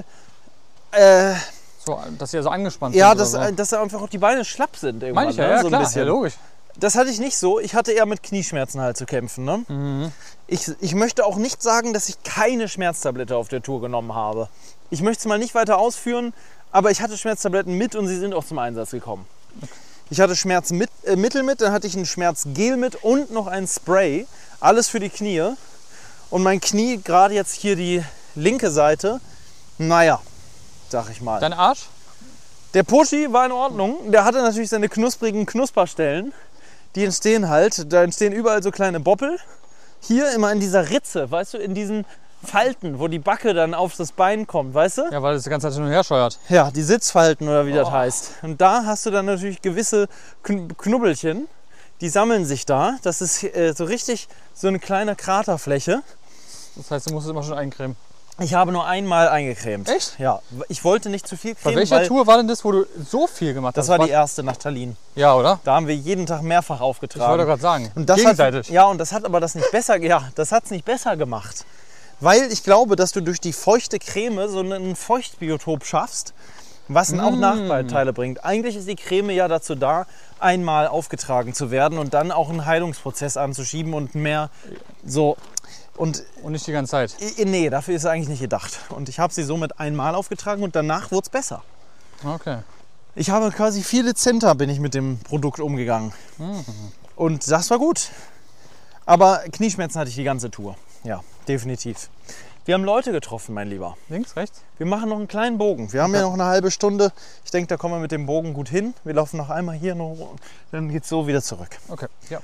So, dass sie so angespannt ja, sind. dass einfach auch die Beine schlapp sind irgendwann. Meine ich ja, so klar, ein bisschen. ja, logisch. Das hatte ich nicht so. Ich hatte eher mit Knieschmerzen halt zu kämpfen. Ne? Ich möchte auch nicht sagen, dass ich keine Schmerztablette auf der Tour genommen habe. Ich möchte es mal nicht weiter ausführen, aber ich hatte Schmerztabletten mit und sie sind auch zum Einsatz gekommen. Okay. Ich hatte Schmerzmittel mit, dann hatte ich ein Schmerzgel mit und noch ein Spray. Alles für die Knie. Und mein Knie, gerade jetzt hier die linke Seite, naja, sag ich mal. Dein Arsch? Der Poschi war in Ordnung. Der hatte natürlich seine knusprigen Knusperstellen. Die entstehen halt. Da entstehen überall so kleine Boppel. Hier immer in dieser Ritze, weißt du, in diesen Falten, wo die Backe dann auf das Bein kommt, weißt du? Ja, weil das die ganze Zeit hin und her scheuert. Ja, die Sitzfalten oder wie das heißt. Und da hast du dann natürlich gewisse Knubbelchen. Die sammeln sich da. Das ist so richtig so eine kleine Kraterfläche. Das heißt, du musst es immer schon eincremen. Ich habe nur einmal eingecremt. Echt? Ja, ich wollte nicht zu viel cremen. Bei welcher Tour war denn das, wo du so viel gemacht hast? Das war die erste nach Tallinn. Ja, oder? Da haben wir jeden Tag mehrfach aufgetragen. Ich wollte gerade sagen, und das gegenseitig. Und das hat aber das nicht besser, das hat's nicht besser gemacht. Weil ich glaube, dass du durch die feuchte Creme so einen Feuchtbiotop schaffst, was auch Nachteile bringt. Eigentlich ist die Creme ja dazu da, einmal aufgetragen zu werden und dann auch einen Heilungsprozess anzuschieben und mehr so... Und nicht die ganze Zeit? Nee, dafür ist sie eigentlich nicht gedacht. Und ich habe sie somit einmal aufgetragen und danach wurde es besser. Okay. Ich habe quasi 4 Dezenter bin ich mit dem Produkt umgegangen. Und das war gut. Aber Knieschmerzen hatte ich die ganze Tour. Ja, definitiv. Wir haben Leute getroffen, mein Lieber. Links, rechts? Wir machen noch einen kleinen Bogen. Wir haben ja noch eine halbe Stunde. Ich denke, da kommen wir mit dem Bogen gut hin. Wir laufen noch einmal hier, dann geht es so wieder zurück. Okay, ja.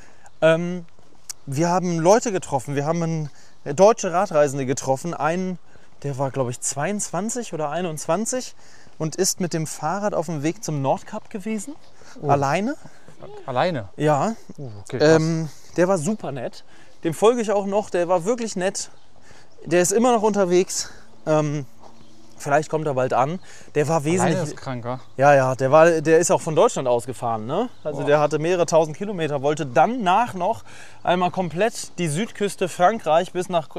Wir haben Leute getroffen. Wir haben deutsche Radreisende getroffen. Einen, der war, glaube ich, 22 oder 21 und ist mit dem Fahrrad auf dem Weg zum Nordkap gewesen. Alleine. Alleine? Ja. Okay, krass. Der war super nett. Dem folge ich auch noch. Der war wirklich nett. Der ist immer noch unterwegs. Vielleicht kommt er bald an. Der war wesentlich. Alleine ist kranker. Ja, der ist auch von Deutschland ausgefahren. Ne? Also der hatte mehrere tausend Kilometer, wollte dann noch einmal komplett die Südküste Frankreich bis nach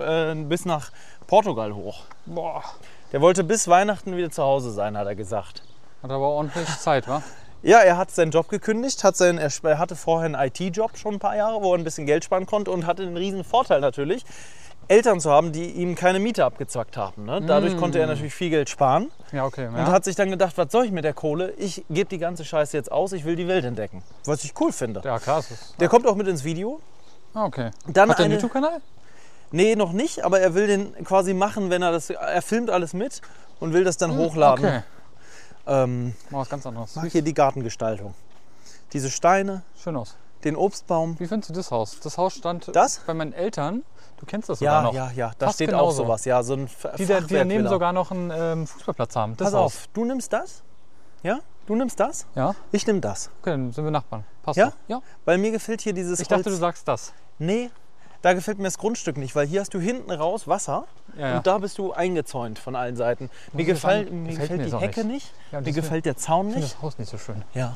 Portugal hoch. Boah. Der wollte bis Weihnachten wieder zu Hause sein, hat er gesagt. Hat aber ordentlich Zeit, wa? Ja, er hat seinen Job gekündigt, er hatte vorher einen IT-Job schon ein paar Jahre, wo er ein bisschen Geld sparen konnte und hatte den riesen Vorteil natürlich, Eltern zu haben, die ihm keine Miete abgezwackt haben. Ne? Dadurch konnte er natürlich viel Geld sparen Ja, okay. und hat sich dann gedacht, was soll ich mit der Kohle? Ich gebe die ganze Scheiße jetzt aus, ich will die Welt entdecken. Was ich cool finde. Ja, krass. Der kommt auch mit ins Video. Ah, okay. Dann Hat er einen YouTube-Kanal? Nee, noch nicht, aber er will den quasi machen, wenn er filmt alles mit und will das dann hochladen. Okay. Mal was ganz anderes. Mag hier die Gartengestaltung. Diese Steine, Schön aus. den Obstbaum. Wie findest du das Haus? Das Haus stand Das? bei meinen Eltern. Du kennst das sogar noch. Ja, da Fast steht genauso. auch sowas. Ja, so ein Die daneben Fachwerkvilla. sogar noch einen Fußballplatz haben. Das Pass Haus. auf, du nimmst das? Ja? Du nimmst das? Ja? Ich nehm das. Okay, dann sind wir Nachbarn. Passt Ja? doch. Ja. Weil mir gefällt hier dieses Ich dachte, Holz. du sagst das. Nee, da gefällt mir das Grundstück nicht, weil hier hast du hinten raus Wasser Ja. und da bist du eingezäunt von allen Seiten. Mir ich gefällt sagen, die gefällt mir jetzt auch Hecke nicht. nicht, Ja, und mir das gefällt der Zaun Ich finde nicht. das Haus nicht so schön. Ja,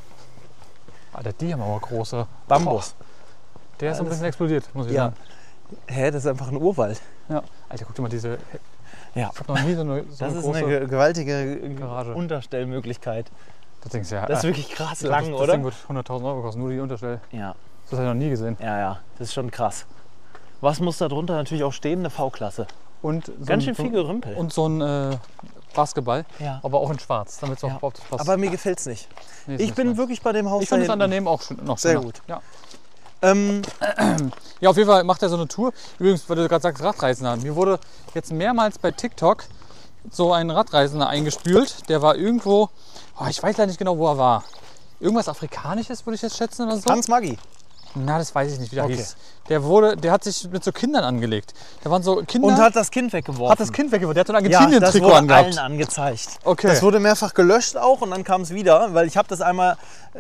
Alter, die haben aber große. Bambus. Boah, der ist ein das- bisschen explodiert, muss ich Ja. sagen. Hä, das ist einfach ein Urwald. Ja. Alter, guck dir mal diese. Ja. Ich habe noch nie so eine Das große ist eine gewaltige Garage. Unterstellmöglichkeit. Das Ding ist ja. Das ist wirklich krass ich glaub, lang, das oder? Ding wird 100.000 Euro kosten, nur die Unterstelle. Ja, Das habe ich noch nie gesehen. ja, das ist schon krass. Was muss da drunter natürlich auch stehen? Eine V-Klasse. Und so Ganz schön viel Gerümpel. Und so ein Basketball, Ja. aber auch in schwarz, damit es auch Ja. auf das passt. Aber mir gefällt es nicht. Nee, ist Ich nicht bin meins. wirklich bei dem Haus Ich finde da es an hinten. daneben auch noch Sehr schöner. gut. Ja. Ähm, Ja, auf jeden Fall macht er so eine Tour. Übrigens, weil du gerade sagst, Radreisender. Mir wurde jetzt mehrmals bei TikTok so ein Radreisender eingespült. Der war irgendwo, ich weiß leider nicht genau, wo er war. Irgendwas Afrikanisches, würde ich jetzt schätzen oder so. Hans Maggi. Na, das weiß ich nicht, wie der Okay. hieß. Der hat sich mit so Kindern angelegt. Da waren so Kinder. Und hat das Kind weggeworfen. hat das Kind weggeworfen. Der hat so ein ja, das Argentinien-Trikot wurde angehabt. allen angezeigt. Okay. Das wurde mehrfach gelöscht auch und dann kam es wieder, weil ich habe das einmal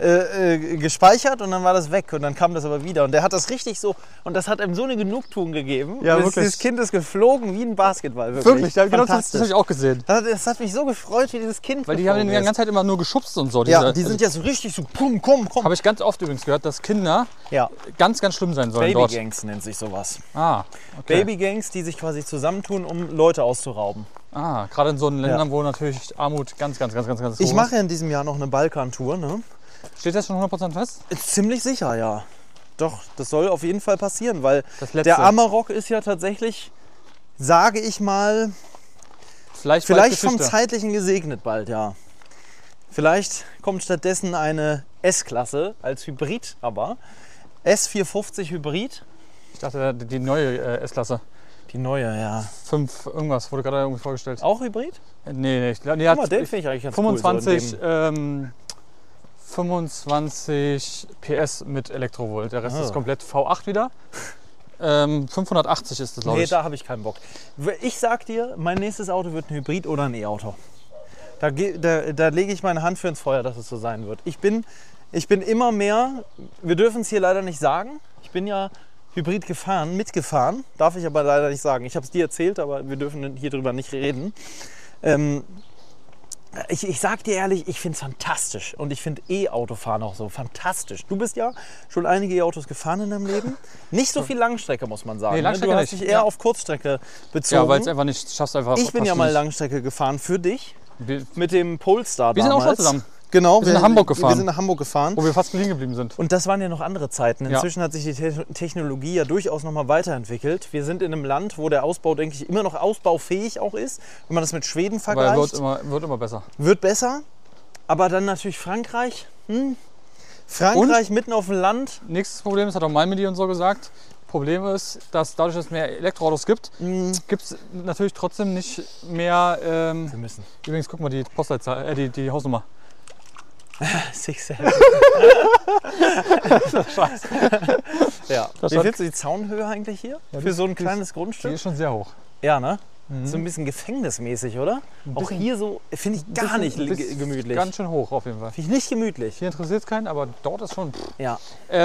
gespeichert und dann war das weg und dann kam das aber wieder. Und der hat das richtig so, und das hat ihm so eine Genugtuung gegeben. Ja, Und wirklich. Dieses Kind ist geflogen wie ein Basketball. Wirklich, Wirklich, ja, genau das fantastisch. habe ich auch gesehen. Das hat mich so gefreut, wie dieses Kind Weil die haben den die geflogen ganze Zeit immer nur geschubst und so. ist. Ja, Diese- die sind ja so richtig so, komm. Habe ich ganz oft übrigens gehört, dass Kinder Ja, ganz, ganz schlimm sein sollen dort. Babygangs nennt sich sowas. Ah, okay. Babygangs, die sich quasi zusammentun, um Leute auszurauben. Ah, gerade in so Ländern, wo natürlich Armut ganz hoch Ich ist. mache ja in diesem Jahr noch eine Balkantour, ne? Steht das schon 100% fest? Ist ziemlich sicher, ja. Doch, das soll auf jeden Fall passieren, weil Das letzte. der Amarok ist ja tatsächlich, sage ich mal, Vielleicht vielleicht vom Geschichte. Zeitlichen gesegnet bald, ja. Vielleicht kommt stattdessen eine S-Klasse als Hybrid, aber S450 Hybrid. Ich dachte, die neue S-Klasse. Die neue, ja. 5 irgendwas wurde gerade irgendwie vorgestellt. Auch Hybrid? Nee, die Guck hat mal, den finde ich eigentlich ganz 25, cool. 25 PS mit Elektrovolt. Der Rest Ah. ist komplett V8 wieder. 580 ist das, glaube Nee, ich. da habe ich keinen Bock. Ich sag dir, mein nächstes Auto wird ein Hybrid oder ein E-Auto. Da lege ich meine Hand für ins Feuer, dass es so sein wird. Ich bin immer mehr, wir dürfen es hier leider nicht sagen, ich bin ja Hybrid gefahren, mitgefahren, darf ich aber leider nicht sagen. Ich habe es dir erzählt, aber wir dürfen hier drüber nicht reden. Ich sag dir ehrlich, ich finde es fantastisch und ich finde E-Autofahren auch so fantastisch. Du bist ja schon einige E-Autos gefahren in deinem Leben. Nicht so viel Langstrecke, muss man sagen. Nee, ne? Langstrecke Du hast nicht. dich eher Ja. auf Kurzstrecke bezogen. Ja, weil es einfach nicht schaffst einfach. Ich bin ja schaffst du mal nicht. Langstrecke gefahren für dich Wir- mit dem Polestar Wir sind auch damals. schon zusammen, Genau, Wir sind nach Hamburg Wir gefahren. sind nach Hamburg gefahren. wo wir fast liegen geblieben sind. Und das waren ja noch andere Zeiten. Ja. Inzwischen hat sich die Technologie ja durchaus noch mal weiterentwickelt. Wir sind in einem Land, wo der Ausbau, denke ich, immer noch ausbaufähig auch ist. Wenn man das mit Schweden Aber er vergleicht, wird immer besser. wird besser. Aber dann natürlich Frankreich. Frankreich mitten auf dem Land. Nächstes Problem, das hat auch Malmedy und so gesagt. Problem ist, dass dadurch, dass es mehr Elektroautos gibt, gibt es natürlich trotzdem nicht mehr. Wir müssen. Übrigens, guck mal, die Postleitzahl, die Hausnummer. 6. Scheiße. Ja. Wie findest du die Zaunhöhe eigentlich hier? Ja, für so ein kleines Die Grundstück? ist schon sehr hoch. Ja, ne? So ein bisschen gefängnismäßig, oder? Auch hier so, finde ich gar nicht gemütlich. Ganz schön hoch auf jeden Fall. Finde ich nicht gemütlich. Hier interessiert es keinen, aber dort ist schon. Ja.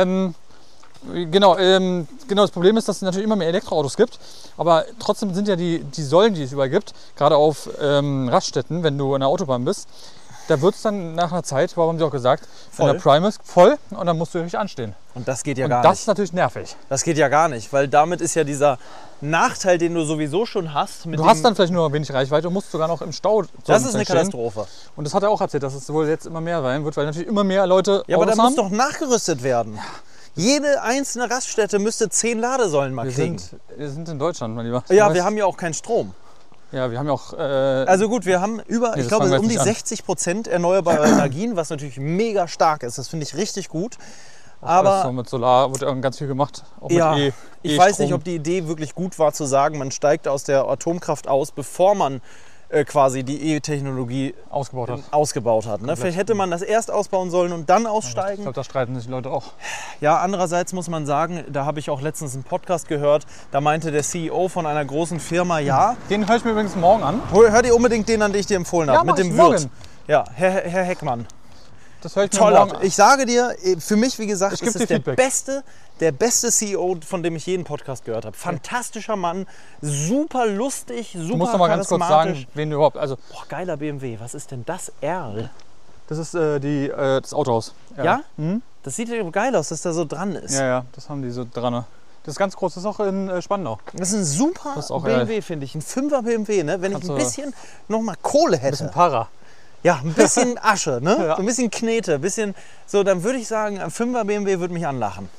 Genau, das Problem ist, dass es natürlich immer mehr Elektroautos gibt, aber trotzdem sind ja die Säulen, die es überall gibt, gerade auf Raststätten, wenn du in der Autobahn bist, da wird es dann nach einer Zeit, warum haben sie auch gesagt, wenn der Prime ist, voll und dann musst du richtig anstehen. Und das geht ja Und gar das nicht. ist natürlich nervig. Das geht ja gar nicht, weil damit ist ja dieser Nachteil, den du sowieso schon hast. Du hast dann vielleicht nur wenig Reichweite und musst sogar noch im Stau. Das ist eine stehen. Katastrophe. Und das hat er auch erzählt, dass es wohl jetzt immer mehr sein wird, weil natürlich immer mehr Leute Ja, aber da Autos muss haben. doch nachgerüstet werden. Jede einzelne Raststätte müsste 10 Ladesäulen mal kriegen. Wir sind in Deutschland, mein Lieber. Ja, wir haben ja auch keinen Strom. Ja, wir haben ja auch. Also gut, wir haben über, Nee, ich das fangen glaube, wir um die jetzt nicht 60% erneuerbare Energien, was natürlich mega stark ist. Das finde ich richtig gut. Aber Aber so mit Solar wird ganz viel gemacht. Auch ja, mit ich weiß nicht, ob die Idee wirklich gut war zu sagen, man steigt aus der Atomkraft aus, bevor man quasi die E-Technologie ausgebaut hat. Ne? Vielleicht hätte man das erst ausbauen sollen und dann Ich aussteigen. glaube, da streiten sich die Leute auch. Ja, andererseits muss man sagen, da habe ich auch letztens einen Podcast gehört, da meinte der CEO von einer großen Firma, ja, Den höre ich mir übrigens morgen an. hör dir unbedingt den an, den ich dir empfohlen habe, Ja, mit mach dem ich Wirt. morgen. Ja, Herr Heckmann. Das höre ich mir Toller. morgen an. Ich sage dir, für mich, wie gesagt, Ich geb ist dir es der Feedback. beste CEO, von dem ich jeden Podcast gehört habe. Fantastischer Mann, super lustig, super Du musst noch mal ganz kurz charismatisch. sagen, wen du überhaupt. Also, Boah, geiler BMW. Was ist denn das? Erl. das ist das Autohaus. Ja? Das sieht ja geil aus, dass da so dran ist. Ja, das haben die so dran. Ne? Das ist ganz groß, das ist auch in Spandau. Das ist ein super Das ist auch BMW, finde ich. Ein 5er BMW, ne? Wenn ich Kannst ein du- bisschen noch mal Kohle Ein bisschen hätte. Para. Ja, ein bisschen Asche, ne? Ja. So ein bisschen Knete, ein bisschen so, dann würde ich sagen, ein 5er BMW würde mich anlachen.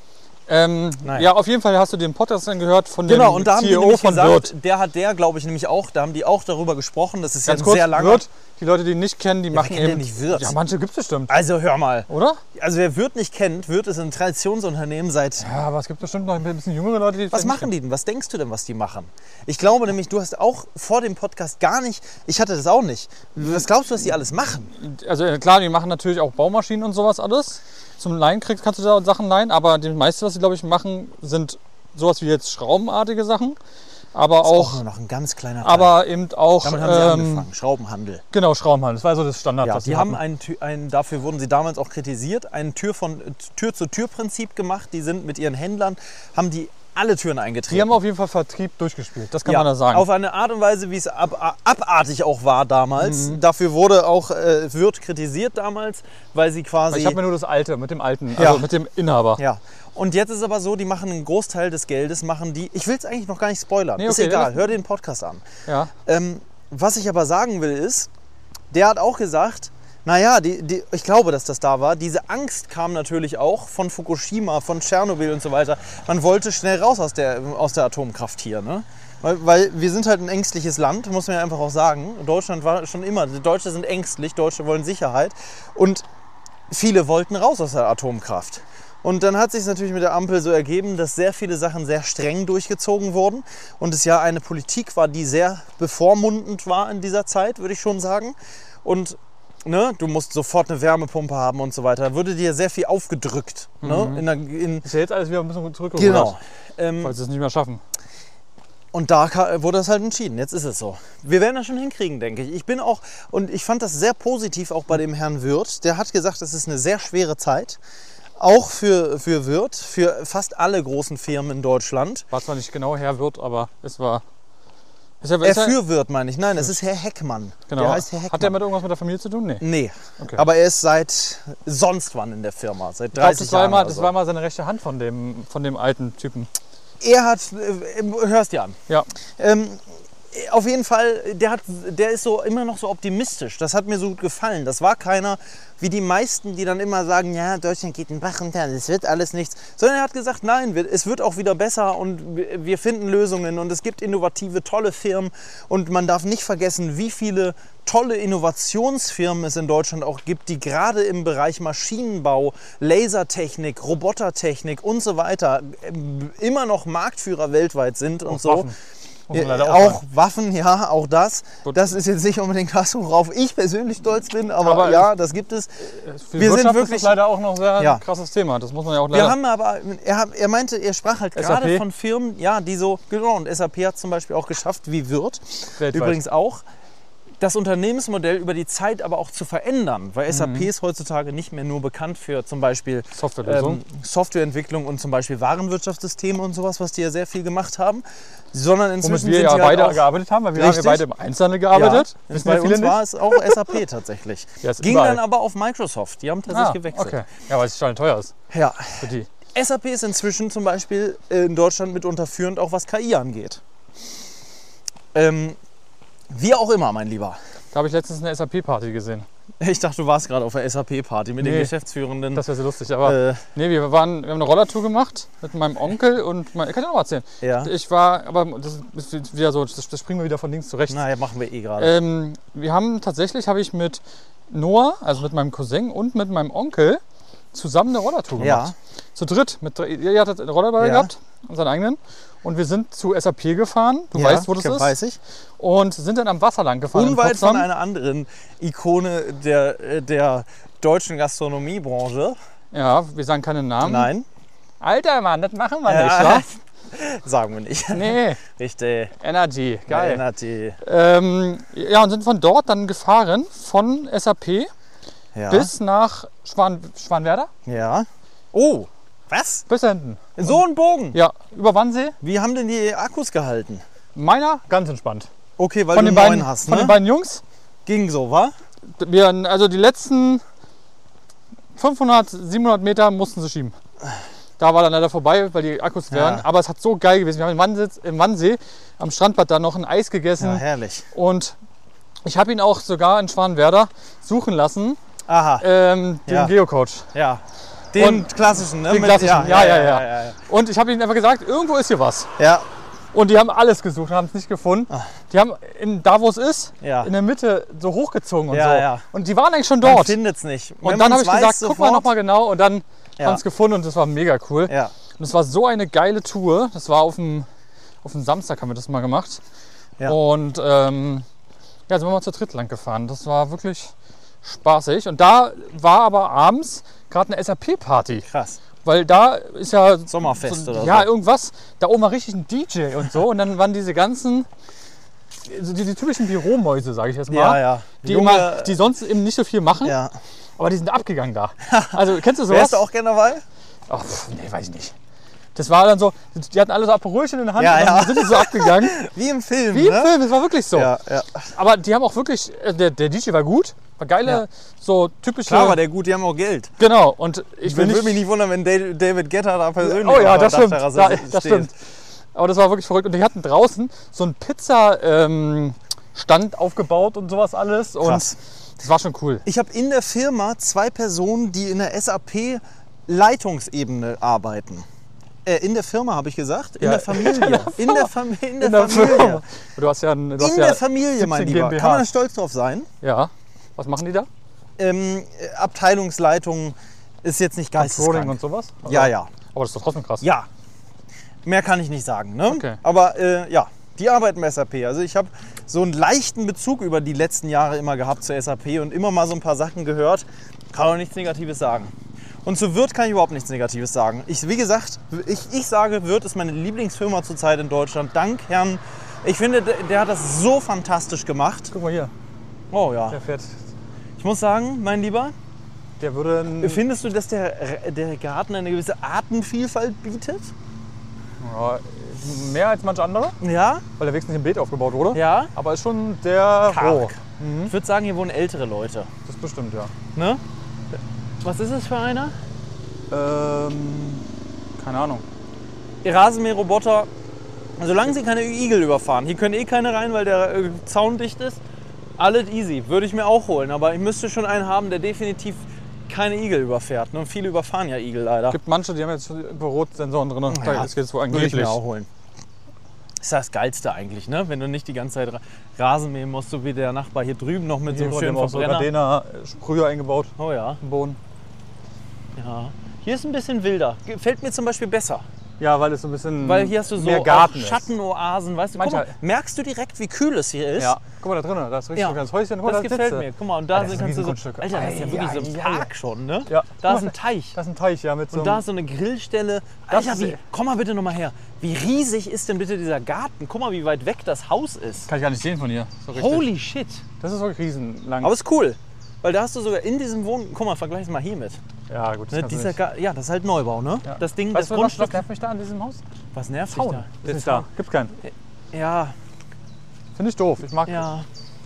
Naja. Ja, auf jeden Fall hast du den Podcast dann gehört von dem Genau, und da haben die CEO nämlich von gesagt, Wirt. der glaube ich nämlich auch, da haben die auch darüber gesprochen, das ist Ganz ja kurz, sehr lange. Wirt, die Leute, die ihn nicht kennen, die machen kennt der eben... nicht Wirt? Ja, manche gibt es bestimmt, Also hör mal, oder? also wer Wirt nicht kennt, Wirt ist ein Traditionsunternehmen seit... Ja, aber es gibt bestimmt noch ein bisschen jüngere Leute, die Was machen die denn? Was denkst du denn, was die machen? Ich glaube nämlich, du hast auch vor dem Podcast gar nicht, ich hatte das auch nicht. Was glaubst du, was die alles machen? Also klar, die machen natürlich auch Baumaschinen und sowas alles. Zum Leihen kannst du da Sachen leihen, aber das meiste, was sie, glaube ich, machen, sind sowas wie jetzt schraubenartige Sachen. Aber Das ist auch, nur noch ein ganz kleiner Teil. aber eben auch, Damit haben sie angefangen, Schraubenhandel. genau, Schraubenhandel. Das war so das Standard, Ja, was die sie haben hatten. dafür wurden sie damals auch kritisiert, ein Tür-zu-Tür-Prinzip gemacht. Die sind mit ihren Händlern, haben die alle Türen eingetreten. Die haben auf jeden Fall Vertrieb durchgespielt, das kann man da sagen. Auf eine Art und Weise, wie es abartig auch war damals. Dafür wurde auch Wirt kritisiert damals, weil sie quasi... Ich habe mir nur das Alte, mit dem Alten, Ja. also mit dem Inhaber. ja. Und jetzt ist aber so, die machen einen Großteil des Geldes, machen die... Ich will es eigentlich noch gar nicht spoilern. Nee, Ist okay, egal, das- hör den Podcast an. Ja. Was ich aber sagen will ist, der hat auch gesagt, naja, ich glaube, dass das da war. Diese Angst kam natürlich auch von Fukushima, von Tschernobyl und so weiter. Man wollte schnell raus aus der Atomkraft hier. Ne? Weil wir sind halt ein ängstliches Land, muss man ja einfach auch sagen. Deutschland war schon immer, die Deutschen sind ängstlich, Deutsche wollen Sicherheit. Und viele wollten raus aus der Atomkraft. Und dann hat sich natürlich mit der Ampel so ergeben, dass sehr viele Sachen sehr streng durchgezogen wurden. Und es ja eine Politik war, die sehr bevormundend war in dieser Zeit, würde ich schon sagen. Und ne, du musst sofort eine Wärmepumpe haben und so weiter. Da wurde dir sehr viel aufgedrückt. Ne, Ist ja jetzt alles wieder ein bisschen zurückgerudert, genau. falls sie es nicht mehr schaffen. Und da wurde das halt entschieden. Jetzt ist es so. Wir werden das schon hinkriegen, denke ich. Ich fand das sehr positiv auch bei dem Herrn Wirth. Der hat gesagt, es ist eine sehr schwere Zeit. Auch für Wirth, für fast alle großen Firmen in Deutschland. War zwar nicht genau Herr Wirt, aber es war... Für Wirth meine ich. Nein, es ist Herr Heckmann. Genau. Der heißt Herr Heckmann. Hat der mit irgendwas mit der Familie zu tun? Nee. Nee, Okay. aber er ist seit sonst wann in der Firma, seit Ich glaub, 30 Jahren oder das so. war mal seine rechte Hand von dem alten Typen. Er hat, hörst dir an. Ja. Auf jeden Fall, der ist so immer noch so optimistisch. Das hat mir so gut gefallen. Das war keiner wie die meisten, die dann immer sagen, ja, Deutschland geht den Bach runter, es wird alles nichts. Sondern er hat gesagt, nein, es wird auch wieder besser und wir finden Lösungen und es gibt innovative, tolle Firmen. Und man darf nicht vergessen, wie viele tolle Innovationsfirmen es in Deutschland auch gibt, die gerade im Bereich Maschinenbau, Lasertechnik, Robotertechnik und so weiter immer noch Marktführer weltweit sind und so. Waffen. Auch Waffen, ja, auch das. Gut. Das ist jetzt nicht unbedingt das, worauf ich persönlich stolz bin, aber ja, das gibt es. Wir sind wirklich ist das leider auch noch sehr krasses Thema. Das muss man ja auch leider. Wir haben aber, er meinte, er sprach halt gerade von Firmen, ja, die so, genau, und SAP hat zum Beispiel auch geschafft, wie Wirth, übrigens auch, das Unternehmensmodell über die Zeit aber auch zu verändern, weil SAP ist heutzutage nicht mehr nur bekannt für zum Beispiel Softwareentwicklung und zum Beispiel Warenwirtschaftssysteme und sowas, was die ja sehr viel gemacht haben, sondern inzwischen womit wir ja beide gearbeitet haben, weil wir haben ja beide im Einzelnen gearbeitet. Ja, bei uns war es auch SAP tatsächlich. Ja, ging überall. Dann aber auf Microsoft, die haben tatsächlich gewechselt. Okay. Ja, weil es schon teuer ist. Ja. Für die. SAP ist inzwischen zum Beispiel in Deutschland mitunter führend, auch was KI angeht. Wie auch immer, mein Lieber. Da habe ich letztens eine SAP-Party gesehen. Ich dachte, du warst gerade auf der SAP-Party mit den Geschäftsführenden. Das wäre so lustig. Aber wir haben eine Rollertour gemacht mit meinem Onkel und ich kann dir auch mal erzählen. Ja. Ich war, aber das ist wieder so, das springen wir wieder von links zu rechts. Naja, machen wir gerade. Wir haben tatsächlich, ich mit Noah, also mit meinem Cousin und mit meinem Onkel zusammen eine Rollertour gemacht. Ja. Zu dritt. Ihr hattet eine Roller dabei gehabt, unseren eigenen. Und wir sind zu SAP gefahren. Du weißt, wo das ist. Weiß ich. Und sind dann am Wasser lang gefahren. Unweit von einer anderen Ikone der deutschen Gastronomiebranche. Ja, wir sagen keinen Namen. Nein. Alter Mann, das machen wir nicht, wa? Sagen wir nicht. Nee. Richtig. Energy, geil. Energy. Und sind von dort dann gefahren, von SAP bis nach Schwanwerder. Ja. Oh, was? Bis hinten. So ein Bogen? Ja, über Wannsee. Wie haben denn die Akkus gehalten? Meiner ganz entspannt. Okay, weil du einen neuen hast, ne? Von den beiden Jungs. Ging so, wa? Also die letzten 500, 700 Meter mussten sie schieben. Da war dann leider vorbei, weil die Akkus wären. Ja. Aber es hat so geil gewesen. Wir haben im Wannsee am Strandbad da noch ein Eis gegessen. Ja, herrlich. Und ich habe ihn auch sogar in Schwanwerder suchen lassen. Aha. Den Geocoach. Ja. Den klassischen, ne? Den klassischen, ja. Und ich habe ihnen einfach gesagt, irgendwo ist hier was. Ja. Und die haben alles gesucht und haben es nicht gefunden. Ach. Die haben da, wo es ist, in der Mitte so hochgezogen und so. Ja. Und die waren eigentlich schon dort. Man findet es nicht. Und dann habe ich gesagt, guck mal nochmal genau. Und dann haben es gefunden und das war mega cool. Ja. Und es war so eine geile Tour. Das war auf dem Samstag haben wir das mal gemacht. Ja. Und sind wir mal zu dritt lang gefahren. Das war wirklich spaßig. Und da war aber abends gerade eine SAP-Party. Krass. Weil da ist ja Sommerfest oder so. Ja, irgendwas. Da oben war richtig ein DJ und so. Und dann waren diese ganzen, die typischen Büromäuse, sage ich jetzt mal. Ja. Die sonst eben nicht so viel machen. Ja. Aber die sind abgegangen da. Also kennst du sowas? Wärst du auch gerne dabei? Oh, nee, weiß ich nicht. Das war dann so, die hatten alle so Aperolchen in der Hand und dann sind die so abgegangen. Wie im Film. Wie im Film, das war wirklich so. Ja. Aber die haben auch wirklich, der DJ war gut. War geile, so typische... Klar war der gut, die haben auch Geld. Genau. Und ich würde mich nicht wundern, wenn David Guetta da persönlich das stimmt. Das stimmt. Aber das war wirklich verrückt. Und die hatten draußen so einen Pizza-Stand aufgebaut und sowas alles. Und krass. Das war schon cool. Ich habe in der Firma 2 Personen, die in der SAP-Leitungsebene arbeiten. In der Firma, habe ich gesagt? In der Familie. In der Familie. Du hast ja in der Familie, mein Lieber. GmbH. Kann man da stolz drauf sein? Ja. Was machen die da? Abteilungsleitung ist jetzt nicht geisteskrank. Controlling und sowas? Ja. Aber das ist doch trotzdem krass. Ja. Mehr kann ich nicht sagen. Ne? Okay. Aber die arbeiten bei SAP. Also ich habe so einen leichten Bezug über die letzten Jahre immer gehabt zur SAP und immer mal so ein paar Sachen gehört. Kann auch nichts Negatives sagen. Und zu Wirth kann ich überhaupt nichts Negatives sagen. Wie gesagt, ich sage, Wirth ist meine Lieblingsfirma zurzeit in Deutschland. Dank Herrn, ich finde, der hat das so fantastisch gemacht. Guck mal hier. Oh ja. Der fährt. Ich muss sagen, mein Lieber, der würde... Findest du, dass der Garten eine gewisse Artenvielfalt bietet? Ja, mehr als manche andere. Ja. Weil der wenigstens im Beet aufgebaut wurde. Ja. Aber ist schon der roh. Ich würde sagen, hier wohnen ältere Leute. Das bestimmt, ja. Ne? Was ist es für einer? Keine Ahnung. Rasenmäherroboter Solange sie keine Igel überfahren. Hier können eh keine rein, weil der Zaun dicht ist. Alles easy. Würde ich mir auch holen. Aber ich müsste schon einen haben, der definitiv keine Igel überfährt. Und viele überfahren ja Igel leider. Es gibt manche, die haben jetzt Rotsensoren drin. Ja, Das geht so würde ich angeblich. mir auch holen. Ist das Geilste eigentlich, ne? Wenn du nicht die ganze Zeit Rasen mähen musst, so wie der Nachbar hier drüben noch mit so einem schönen auch so Verbrenner. Gardena-Sprüher eingebaut Oh ja, im Boden. ja. Hier ist ein bisschen wilder. Gefällt mir zum Beispiel besser. Ja, weil es so ein bisschen Weil hier hast du so mehr auch Garten ist. Schattenoasen, weißt du? Guck mal, Manchmal- merkst du direkt, wie kühl es hier ist? Ja, guck mal da drinnen, da ist richtig Ja. so ein kleines Häuschen. Guck mal, Das da gefällt sitzt mir. Guck mal, und da Alter, das ist ein kannst du so. Riesengrundstück. Alter, das ist ja wirklich so ein Ei, ei, Park schon, ne? Ja. Da ist ein Teich. Das ist ein Teich, ja, mit so Und da ist so eine Grillstelle. Das Alter, ist- komm mal bitte nochmal her. Wie riesig ist denn bitte dieser Garten? Guck mal, wie weit weg das Haus ist. kann ich gar nicht sehen von hier. So richtig. Holy shit. Das ist wirklich riesenlang. Aber ist cool. Weil da hast du sogar in diesem Wohn... Guck mal, vergleich es mal hier mit. ja, gut, das Ne, kannst du dieser nicht. Ja, das ist halt Neubau, ne? Ja. Das Ding, Weißt das du, was Grundstück... nervt mich da an diesem Haus? Was nervt dich Zaun. da? Ist Der nicht da. Zaun. Gibt's keinen. Ja, Finde ich doof. Ich mag ja.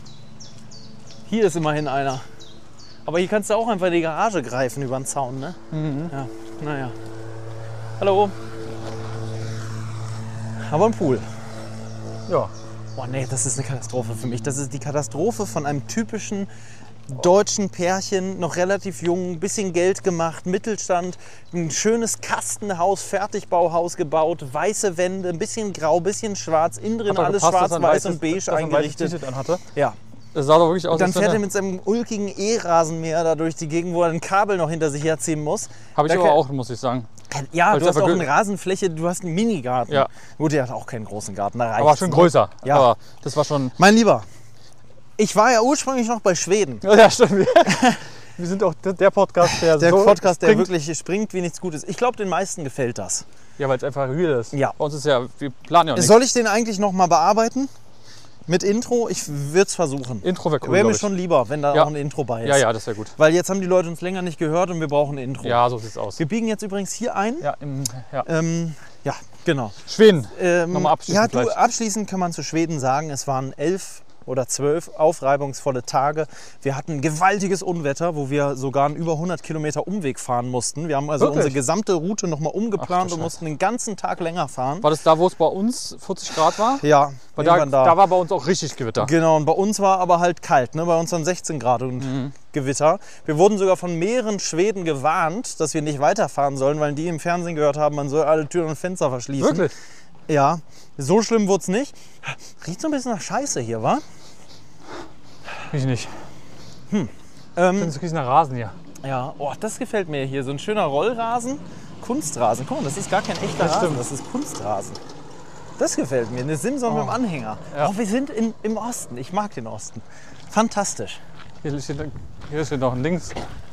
Hier ist immerhin einer. Aber hier kannst du auch einfach die Garage greifen über den Zaun, ne? Ja, naja. Hallo. Aber ein Pool. Ja. Boah, nee, das ist eine Katastrophe für mich. Das ist die Katastrophe von einem typischen deutschen Pärchen, noch relativ jung, ein bisschen Geld gemacht, Mittelstand, ein schönes Kastenhaus, Fertigbauhaus gebaut, weiße Wände, ein bisschen grau, ein bisschen schwarz, innen drin Hat doch alles gepasst, dass er ein schwarz-weiß weißes- und beige dass er ein weißes eingerichtet. T-Shirt anhatte. Ja. Das sah doch wirklich aus, Dann als fährt er wenn mit seinem ulkigen E-Rasenmäher da durch die Gegend, wo er ein Kabel noch hinter sich herziehen muss. Habe ich Da aber kann- auch, muss ich sagen. Ja, Weil's du hast einfach auch eine Rasenfläche, du hast einen Minigarten. Ja. Gut, der hat auch keinen großen Garten, da reicht's, Aber schon ne? größer. Ja. Aber das war schon... Mein Lieber, ich war ja ursprünglich noch bei Schweden. Ja, stimmt. Wir sind auch der Podcast, der Der so Podcast, der springt. wirklich springt wie nichts Gutes. Ich glaube, den meisten gefällt das. Ja, weil es einfach real ist. Ja. Bei uns ist ja, wir planen ja auch nichts. Soll ich den eigentlich noch mal bearbeiten? Mit Intro? Ich würde es versuchen. Intro wäre cool, Wäre mir glaub ich. schon lieber, wenn da Ja. auch ein Intro bei ist. Ja, ja, das wäre gut. Weil jetzt haben die Leute uns länger nicht gehört und wir brauchen ein Intro. Ja, so sieht's aus. Wir biegen jetzt übrigens hier ein. Ja, Ja, genau. Schweden. Nochmal abschließend Ja, du, gleich. abschließend kann man zu Schweden sagen, es waren 11 oder 12 aufreibungsvolle Tage. Wir hatten ein gewaltiges Unwetter, wo wir sogar einen über 100 Kilometer Umweg fahren mussten. Wir haben also Wirklich? unsere gesamte Route nochmal umgeplant Ach, und du mussten den ganzen Tag länger fahren. War das da, wo es bei uns 40 Grad war? Ja, Weil irgendwann da war bei uns auch richtig Gewitter. Genau, und bei uns war aber halt kalt. Ne? Bei uns waren 16 Grad und Gewitter. Wir wurden sogar von mehreren Schweden gewarnt, dass wir nicht weiterfahren sollen, weil die im Fernsehen gehört haben, man soll alle Türen und Fenster verschließen. Wirklich? Ja, so schlimm wurde es nicht. Riecht so ein bisschen nach Scheiße hier, wa? Ich nicht. Ich finde es riecht nach Rasen hier. Ja, oh, das gefällt mir hier. So ein schöner Rollrasen. Kunstrasen. Guck mal, das ist gar kein echter Rasen, stimmt. das ist Kunstrasen. Das gefällt mir. Eine Simson mit dem Anhänger. Ja. Oh, wir sind im Osten. Ich mag den Osten. Fantastisch. Hier steht noch ein Links.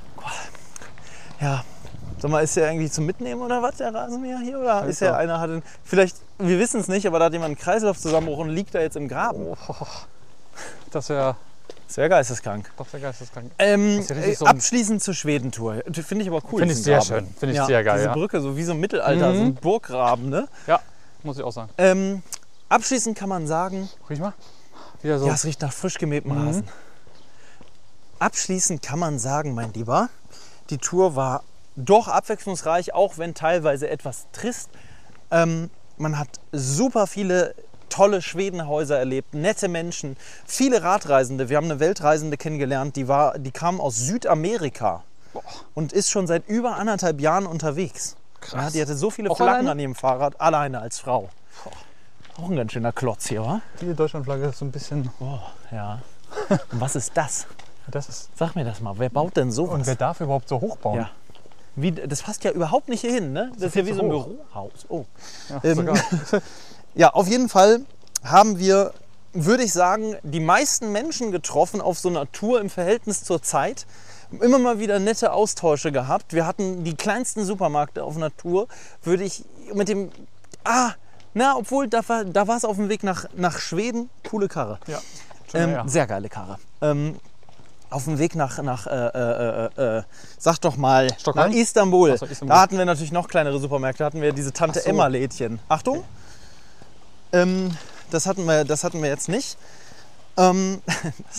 Ja. Sag mal, ist der irgendwie zum Mitnehmen oder was, der Rasenmäher hier? Oder ist so. der einer, vielleicht, wir wissen es nicht, aber da hat jemand einen Kreislaufzusammenbruch und liegt da jetzt im Graben. Das wäre Das wäre geisteskrank. geisteskrank. Ähm, ist ja richtig so ein- abschließend zur Schwedentour. Finde ich aber cool. Finde ich diesen sehr Graben. schön. Finde ich sehr geil, Diese ja. Brücke, so wie so im Mittelalter, so ein Burggraben. Ne? Ja, muss ich auch sagen. Abschließend kann man sagen, Riech mal. Wieder so. ja, es riecht nach frisch gemähtem Rasen. Abschließend kann man sagen, mein Lieber, die Tour war doch abwechslungsreich, auch wenn teilweise etwas trist. Man hat super viele tolle Schwedenhäuser erlebt, nette Menschen, viele Radreisende. Wir haben eine Weltreisende kennengelernt, die kam aus Südamerika und ist schon seit über 1,5 Jahren unterwegs. Ja, die hatte so viele Auch Flaggen alleine? an ihrem Fahrrad, alleine als Frau. Auch ein ganz schöner Klotz hier, wa? Die Deutschlandflagge ist so ein bisschen. Oh, ja. Und was ist das? Das ist. Sag mir das mal, wer baut denn sowas? Und wer darf überhaupt so hochbauen? Ja. Das passt ja überhaupt nicht hier hin, ne? Das ist ja wie viel so ein zu hoch. Bürohaus. Oh. Ja, sogar. Ja, auf jeden Fall haben wir, würde ich sagen, die meisten Menschen getroffen auf so einer Tour im Verhältnis zur Zeit. Immer mal wieder nette Austausche gehabt. Wir hatten die kleinsten Supermärkte auf einer Tour. Würde ich mit dem... obwohl, da war es auf dem Weg nach Schweden. Coole Karre. Ja. Schon, ja. Sehr geile Karre. Auf dem Weg nach sag doch mal, Stockholm? nach Istanbul. Ach so, Istanbul. Da hatten wir natürlich noch kleinere Supermärkte. Da hatten wir diese Tante Ach so. Emma Lädchen. Achtung. Das hatten wir jetzt nicht. Das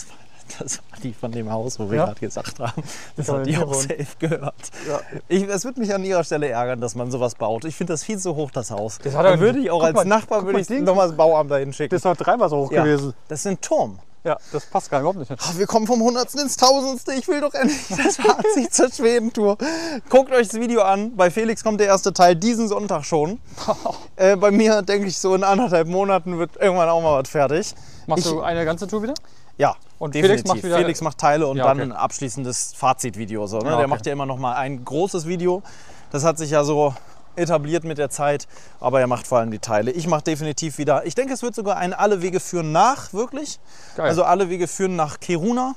Das war die von dem Haus, wo wir Ja? gerade gesagt haben. Das kann hat man die hier auch wohnen. safe gehört. Ja. Es würde mich an ihrer Stelle ärgern, dass man sowas baut. Ich finde das viel zu hoch, das Haus. Das hat Dann er- würde ich auch guck als mal, Nachbar guck würde mal, ich Dings. nochmal das Bauamt dahin schicken. Das war dreimal so hoch Ja, gewesen. das ist ein Turm. Ja, das passt gar überhaupt nicht. Ach, wir kommen vom Hundertsten ins Tausendste. Ich will doch endlich das Fazit zur Schwedentour. Guckt euch das Video an. Bei Felix kommt der erste Teil diesen Sonntag schon. Bei mir denke ich, so in 1,5 Monaten wird irgendwann auch mal was fertig. Machst du eine ganze Tour wieder? Ja, Und definitiv. Felix macht wieder- Felix macht Teile und Ja, dann okay. ein abschließendes Fazitvideo. So, ne? Ja, Der okay. macht ja immer noch mal ein großes Video. Das hat sich ja so etabliert mit der Zeit, aber er macht vor allem die Teile. Ich mache definitiv wieder, ich denke, es wird sogar ein Alle Wege führen nach, wirklich. Geil. Also alle Wege führen nach Kiruna.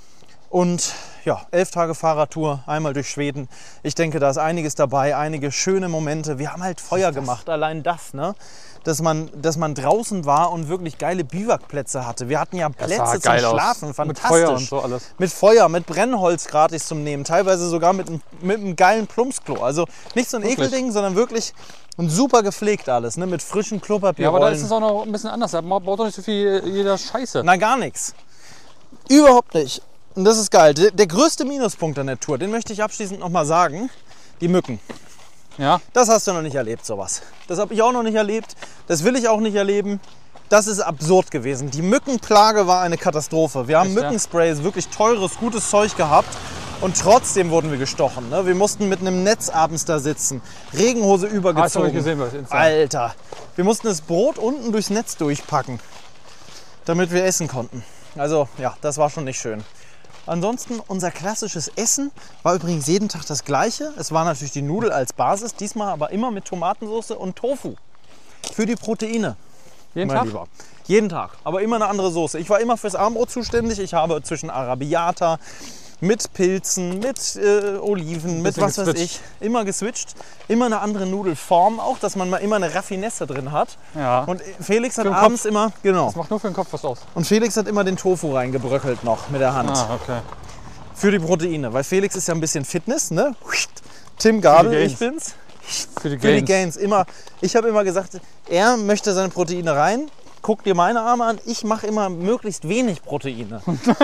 Und ja, 11 Tage Fahrradtour, einmal durch Schweden. Ich denke, da ist einiges dabei, einige schöne Momente. Wir haben halt Feuer gemacht, allein das, ne? Dass man draußen war und wirklich geile Biwakplätze hatte. Wir hatten ja Das Plätze sah zum geil aus. Schlafen, Mit fantastisch. Feuer und so alles. Mit Feuer, mit Brennholz gratis zum Nehmen, teilweise sogar mit einem geilen Plumpsklo. Also nicht so ein Wirklich? Ekelding, sondern wirklich und super gepflegt alles, ne? Mit frischen Klopapier. Ja, aber da ist es auch noch ein bisschen anders. Da baut doch nicht so viel jeder Scheiße. Na, gar nichts. Überhaupt nicht. Und das ist geil. Der größte Minuspunkt an der Tour, den möchte ich abschließend noch mal sagen, die Mücken. Ja, Das hast du noch nicht erlebt, sowas. Das habe ich auch noch nicht erlebt. Das will ich auch nicht erleben. Das ist absurd gewesen. Die Mückenplage war eine Katastrophe. Wir haben Echt, ja? Mückensprays, wirklich teures, gutes Zeug gehabt. Und trotzdem wurden wir gestochen. Ne? Wir mussten mit einem Netz abends da sitzen. Regenhose hast du übergezogen. gesehen bei Insta. Alter. Wir mussten das Brot unten durchs Netz durchpacken, damit wir essen konnten. Also ja, das war schon nicht schön. Ansonsten unser klassisches Essen war übrigens jeden Tag das gleiche. Es war natürlich die Nudel als Basis, diesmal aber immer mit Tomatensauce und Tofu. Für die Proteine. Jeden mein Tag? Lieber. Jeden Tag, aber immer eine andere Soße. Ich war immer fürs Abendbrot zuständig. Ich habe zwischen Arabiata, mit Pilzen, mit Oliven, mit Bisschen was weiß geswitcht. ich, immer geswitcht. Immer eine andere Nudelform auch, dass man mal immer eine Raffinesse drin hat. Ja. Und Felix hat Für den abends immer, genau, Das macht nur für den Kopf was aus. und Felix hat immer den Tofu reingebröckelt noch mit der Hand. Ah, okay. Für die Proteine, weil Felix ist ja ein bisschen Fitness, ne? Tim Gabel, Gains. ich bin's. Für die Für die Gains. Gains. Immer, ich habe immer gesagt, er möchte seine Proteine rein. Guck dir meine Arme an, ich mache immer möglichst wenig Proteine.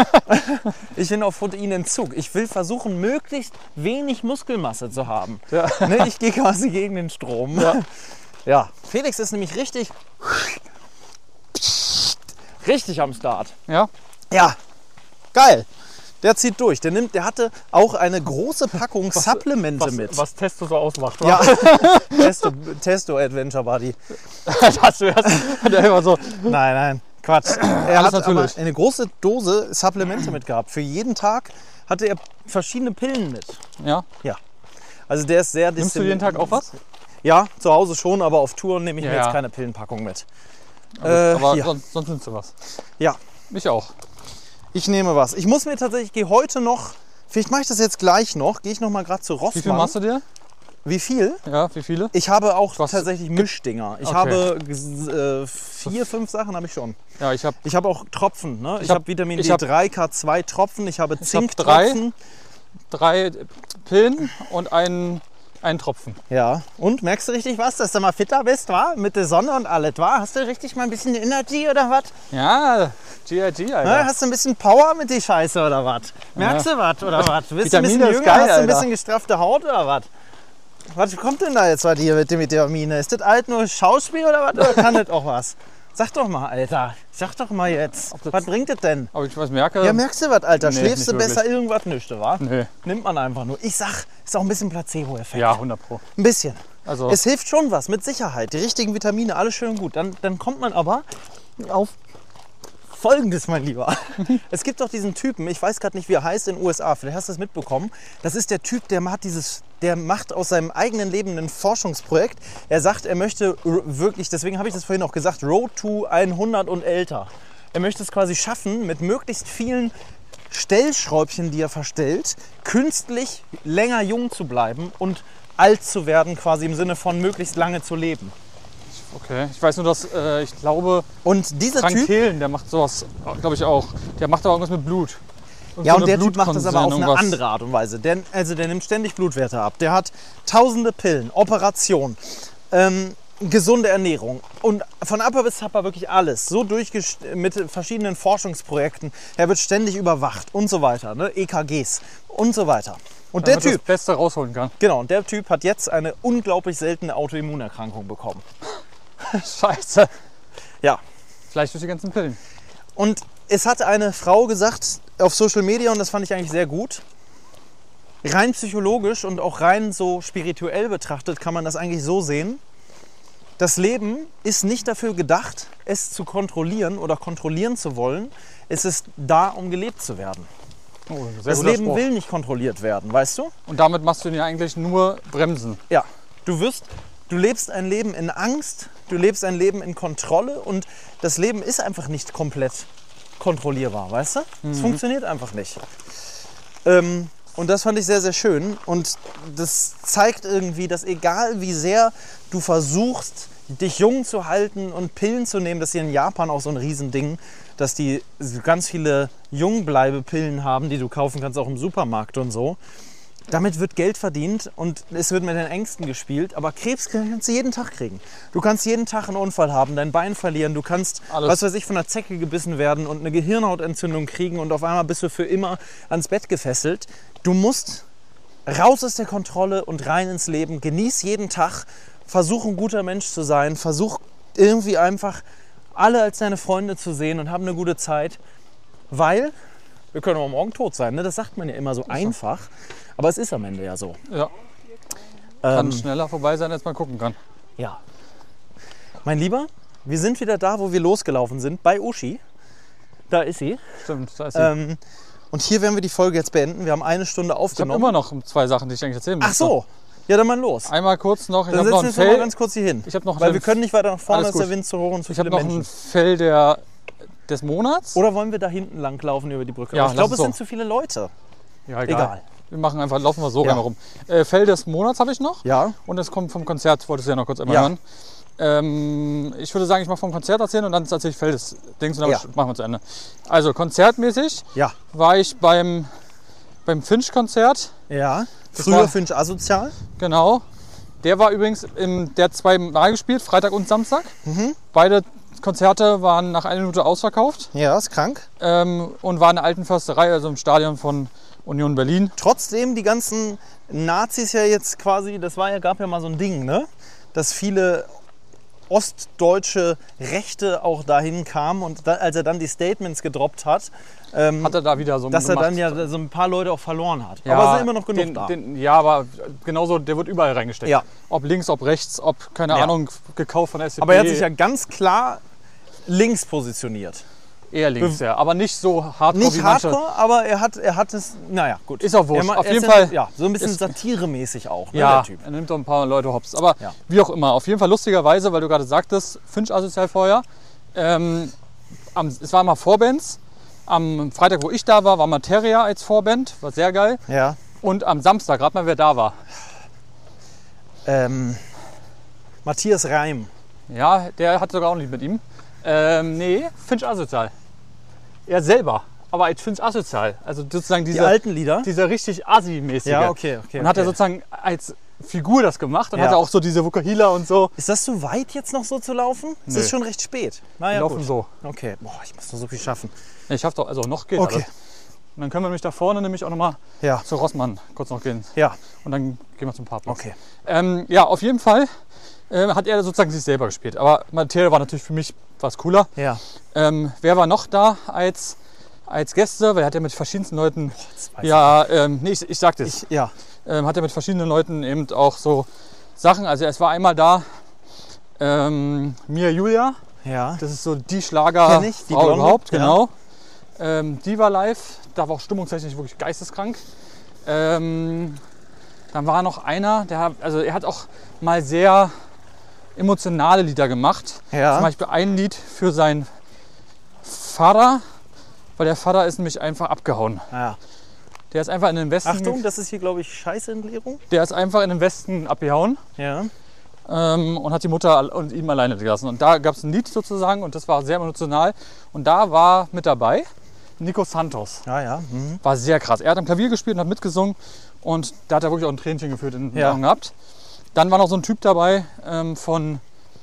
Ich bin auf Proteinentzug. Ich will versuchen, möglichst wenig Muskelmasse zu haben. Ja. Ne, ich gehe quasi gegen den Strom. Ja. Felix ist nämlich richtig am Start. Ja? Ja, geil. Der zieht durch. Der hatte auch eine große Packung Supplemente mit. Was Testo so ausmacht. Ja, Testo Adventure Buddy. Das wär's. Der immer so. Nein, Quatsch. Er Alles hat aber natürlich. eine große Dose Supplemente mitgehabt. Für jeden Tag hatte er verschiedene Pillen mit. Ja. Ja. Also der ist sehr Nimmst du jeden Tag auch was? Ja, zu Hause schon, aber auf Touren nehme ich mir Ja. jetzt keine Pillenpackung mit. Aber ja. sonst nimmst du was. Ja, Ich auch. ich nehme was. Ich muss mir tatsächlich, ich gehe heute noch, vielleicht mache ich das jetzt gleich noch, gehe ich noch mal gerade zu Rossmann. Wie viel machst du dir? Wie viel? Ja, wie viele? Ich habe auch Was? tatsächlich Mischdinger. Ich Okay. habe 4, 5 Sachen habe ich schon. Ja, ich habe Ich habe auch Tropfen. Ne? Ich hab- habe Vitamin ich hab- D3, K2 Tropfen. Ich habe hab Zinktropfen. 3 Pillen und einen Tropfen. Ja. Und merkst du richtig was, dass du mal fitter bist, wa? Mit der Sonne und alles, wa? Hast du richtig mal ein bisschen Energy oder was? Ja, GIG, Ne? Alter. Hast du ein bisschen Power mit die Scheiße oder was? Merkst du was oder was? Bist du ein Vitamine bisschen ist jünger? geil, Hast du ein Alter. bisschen gestraffte Haut oder was? Was kommt denn da jetzt bei dir mit den Vitamine? Ist das alt nur Schauspiel oder was? Oder kann das auch was? Sag doch mal, Alter. Sag doch mal jetzt. das- Was bringt das denn? Ob ich was merke? Ja, merkst du was, Alter? Nee, Schläfst du nicht besser? Irgendwas nicht, wa? Nee. Nimmt man einfach nur. Ich sag, ist auch ein bisschen Placebo-Effekt. Ja, 100 Pro. Ein bisschen. Also, Es hilft schon was, mit Sicherheit. Die richtigen Vitamine, alles schön gut. Dann kommt man aber auf Folgendes, mein Lieber. Es gibt doch diesen Typen, ich weiß gerade nicht, wie er heißt, in den USA. Vielleicht hast du das mitbekommen. Das ist der Typ, der macht aus seinem eigenen Leben ein Forschungsprojekt. Er sagt, er möchte wirklich, deswegen habe ich das vorhin auch gesagt, Road to 100 und älter. Er möchte es quasi schaffen, mit möglichst vielen Stellschräubchen, die er verstellt, künstlich länger jung zu bleiben und alt zu werden, quasi im Sinne von möglichst lange zu leben. okay. Ich weiß nur, dass ich glaube, Und dieser Frank Typ, Thelen, der macht sowas, glaube ich auch. Der macht aber irgendwas mit Blut. ja, und der Typ macht das aber auf eine Irgendwas. andere Art und Weise. Der nimmt ständig Blutwerte ab. Der hat tausende Pillen, Operationen. gesunde Ernährung und von Upper bis Upper wirklich alles. So mit verschiedenen Forschungsprojekten. Er wird ständig überwacht und so weiter. Ne? EKGs und so weiter. Und der Damit Typ, das Beste rausholen kann. genau, und der Typ hat jetzt eine unglaublich seltene Autoimmunerkrankung bekommen. Scheiße. Ja. Vielleicht durch die ganzen Pillen. Und es hat eine Frau gesagt auf Social Media, und das fand ich eigentlich sehr gut, rein psychologisch und auch rein so spirituell betrachtet kann man das eigentlich so sehen. Das Leben ist nicht dafür gedacht, es zu kontrollieren oder kontrollieren zu wollen. Es ist da, um gelebt zu werden. Oh, Das guter Leben Spruch. will nicht kontrolliert werden, weißt du? Und damit machst du ihn ja eigentlich nur bremsen. Ja. Du lebst ein Leben in Angst, du lebst ein Leben in Kontrolle und das Leben ist einfach nicht komplett kontrollierbar, weißt du? Es funktioniert einfach nicht. Und das fand ich sehr, sehr schön. Und das zeigt irgendwie, dass egal wie sehr du versuchst, dich jung zu halten und Pillen zu nehmen, das ist hier in Japan auch so ein Riesending, dass die ganz viele Jungbleibepillen haben, die du kaufen kannst, auch im Supermarkt und so. Damit wird Geld verdient und es wird mit den Ängsten gespielt. Aber Krebs kannst du jeden Tag kriegen. Du kannst jeden Tag einen Unfall haben, dein Bein verlieren. Du kannst, Alles. was weiß ich, von einer Zecke gebissen werden und eine Gehirnhautentzündung kriegen und auf einmal bist du für immer ans Bett gefesselt. Du musst raus aus der Kontrolle und rein ins Leben. Genieß jeden Tag. Versuch ein guter Mensch zu sein. Versuch irgendwie einfach alle als deine Freunde zu sehen und hab eine gute Zeit. Weil wir können auch morgen tot sein. Ne? Das sagt man ja immer so einfach. Aber es ist am Ende ja so. Ja. Kann schneller vorbei sein, als man gucken kann. Ja. Mein Lieber, wir sind wieder da, wo wir losgelaufen sind, bei Uschi. Da ist sie. Stimmt, da ist sie. Und hier werden wir die Folge jetzt beenden. Wir haben 1 Stunde Ich habe aufgenommen. immer noch 2 Sachen, die ich eigentlich erzählen muss. Ach so. Ja, dann mal los. Einmal kurz noch, ich Dann habe noch setzen wir ein uns noch mal Fell. ganz kurz hier hin. Ich habe noch Weil einen- wir können nicht weiter nach vorne, Alles ist der gut. Wind zu hoch und zu Ich habe viele noch ein Menschen. Fell des Monats. Oder wollen wir da hinten lang laufen über die Brücke? Ja, Aber ich lass glaube, es es so. sind zu viele Leute. Ja, Egal. Wir machen einfach, laufen wir so Ja. einmal rum. Fell des Monats habe ich noch. Ja. Und es kommt vom Konzert, wolltest du ja noch kurz einmal Ja. hören. Ich würde sagen, ich mache vom Konzert erzählen und dann erzähle ich Fell des Dings und dann Ja. machen wir zu Ende. Also konzertmäßig Ja. war ich beim Finch-Konzert. Ja. Das Früher war- finde ich asozial. Genau. Der war übrigens, der hat 2-mal gespielt, Freitag und Samstag. Mhm. Beide Konzerte waren nach 1 Minute ausverkauft Ja, ist krank. und waren in der Alten Försterei, also im Stadion von Union Berlin. Trotzdem die ganzen Nazis ja jetzt quasi, gab ja mal so ein Ding, ne? Dass viele ostdeutsche Rechte auch dahin kamen und als er dann die Statements gedroppt hat, Hat er da wieder so dass er gemacht. dann ja so ein paar Leute auch verloren hat. Ja, Aber es sind immer noch genug da. Ja, aber genauso, der wird überall reingesteckt. Ja. Ob links, ob rechts, ob, keine Ja. Ahnung, gekauft von der FDP. Aber er hat sich ja ganz klar links positioniert. Eher links, ja. Aber nicht so hardcore Nicht wie manche. hardcore, aber er hat es, naja, gut. Ist auch wurscht. Er Auf jeden ist Fall Ja, so ein bisschen ist- satiremäßig auch, ne, Ja, der Typ. er nimmt doch ein paar Leute hops. Aber Ja. wie auch immer, auf jeden Fall lustigerweise, weil du gerade sagtest, Finch asozial vorher. Es waren mal Vorbands. Am Freitag, wo ich da war Materia als Vorband. War sehr geil. Ja. Und am Samstag, gerade mal wer da war. Matthias Reim. Ja, der hat sogar auch ein Lied mit ihm. Nee, Finch asozial. Er selber, aber als Finch asozial. Also sozusagen Die alten Lieder. dieser richtig Assi-mäßige. Ja, okay. Und hat er sozusagen als Figur das gemacht und Ja. hatte auch so diese Vokahila und so. Ist das zu weit jetzt noch so zu laufen? Es Nö. ist schon recht spät. Wir Naja, laufen gut. so. Okay, boah, ich muss noch so viel schaffen. Ich schaff doch, also noch geht Okay. alles. Und dann können wir nämlich da vorne nämlich auch nochmal Ja, zu Rossmann kurz noch gehen. ja, Und dann gehen wir zum Parkplatz. okay. Ja, auf jeden Fall hat er sozusagen sich selber gespielt. Aber Materia war natürlich für mich was cooler. Ja. Wer war noch da als Gäste? Weil er hat ja mit verschiedensten Leuten, Das weiß nee, ich sag das. ich. Ja. Hat er mit verschiedenen Leuten eben auch so Sachen. Also es war einmal da Mia Julia, Ja. das ist so die Schlagerfrau Kenn ich, die Blonde, Blonde, überhaupt, ja. genau. Die war live, da war auch stimmungstechnisch wirklich geisteskrank. Dann war noch einer, er hat auch mal sehr emotionale Lieder gemacht. Ja. Zum Beispiel ein Lied für seinen Vater, weil der Vater ist nämlich einfach abgehauen. Ja. Der ist einfach in den Westen, Achtung, das ist hier, glaube ich, Scheißentleerung. der ist einfach in den Westen abgehauen. Ja. Und hat die Mutter und ihm alleine gelassen. Und da gab es ein Lied sozusagen und das war sehr emotional. Und da war mit dabei Nico Santos. Ja, ja. Mhm. War sehr krass. Er hat am Klavier gespielt und hat mitgesungen und da hat er wirklich auch ein Tränchen geführt in den Ja. Augen gehabt. Dann war noch so ein Typ dabei von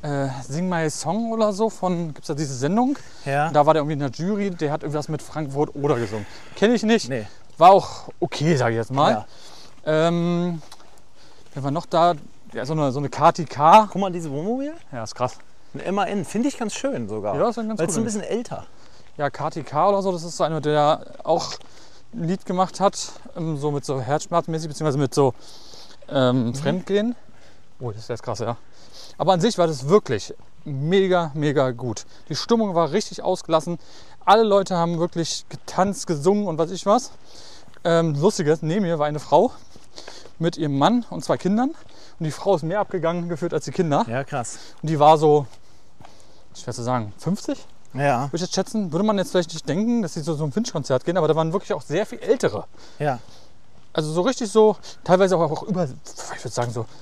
Sing My Song oder so gibt es da diese Sendung. Ja. Da war der irgendwie in der Jury, der hat irgendwas mit Frankfurt oder gesungen. Kenne ich nicht. Nee. War auch okay, sage ich jetzt mal. Ja. Wer war noch da? Ja, so eine Kati K. Guck mal, diese Wohnmobil. Ja, ist krass. Ein MAN, finde ich ganz schön sogar. Ja, ist ein ganz weil es cool. ein bisschen älter. Ja, Kati K oder so, das ist so einer, der auch ein Lied gemacht hat, so mit so Herzschmerzmäßig, beziehungsweise mit so Fremdgehen. Oh, das ist jetzt krass, ja. Aber an sich war das wirklich mega, mega gut. Die Stimmung war richtig ausgelassen. Alle Leute haben wirklich getanzt, gesungen und was ich was. Lustiges, neben mir war eine Frau mit ihrem Mann und 2 Kindern. Und die Frau ist mehr abgegangen geführt als die Kinder. Ja, krass. Und die war so, schwer zu sagen, 50? Ja. Würde ich jetzt schätzen, würde man jetzt vielleicht nicht denken, dass sie so ein Finch-Konzert gehen, aber da waren wirklich auch sehr viel Ältere. Ja. Also so richtig so, teilweise auch über, ich würde sagen so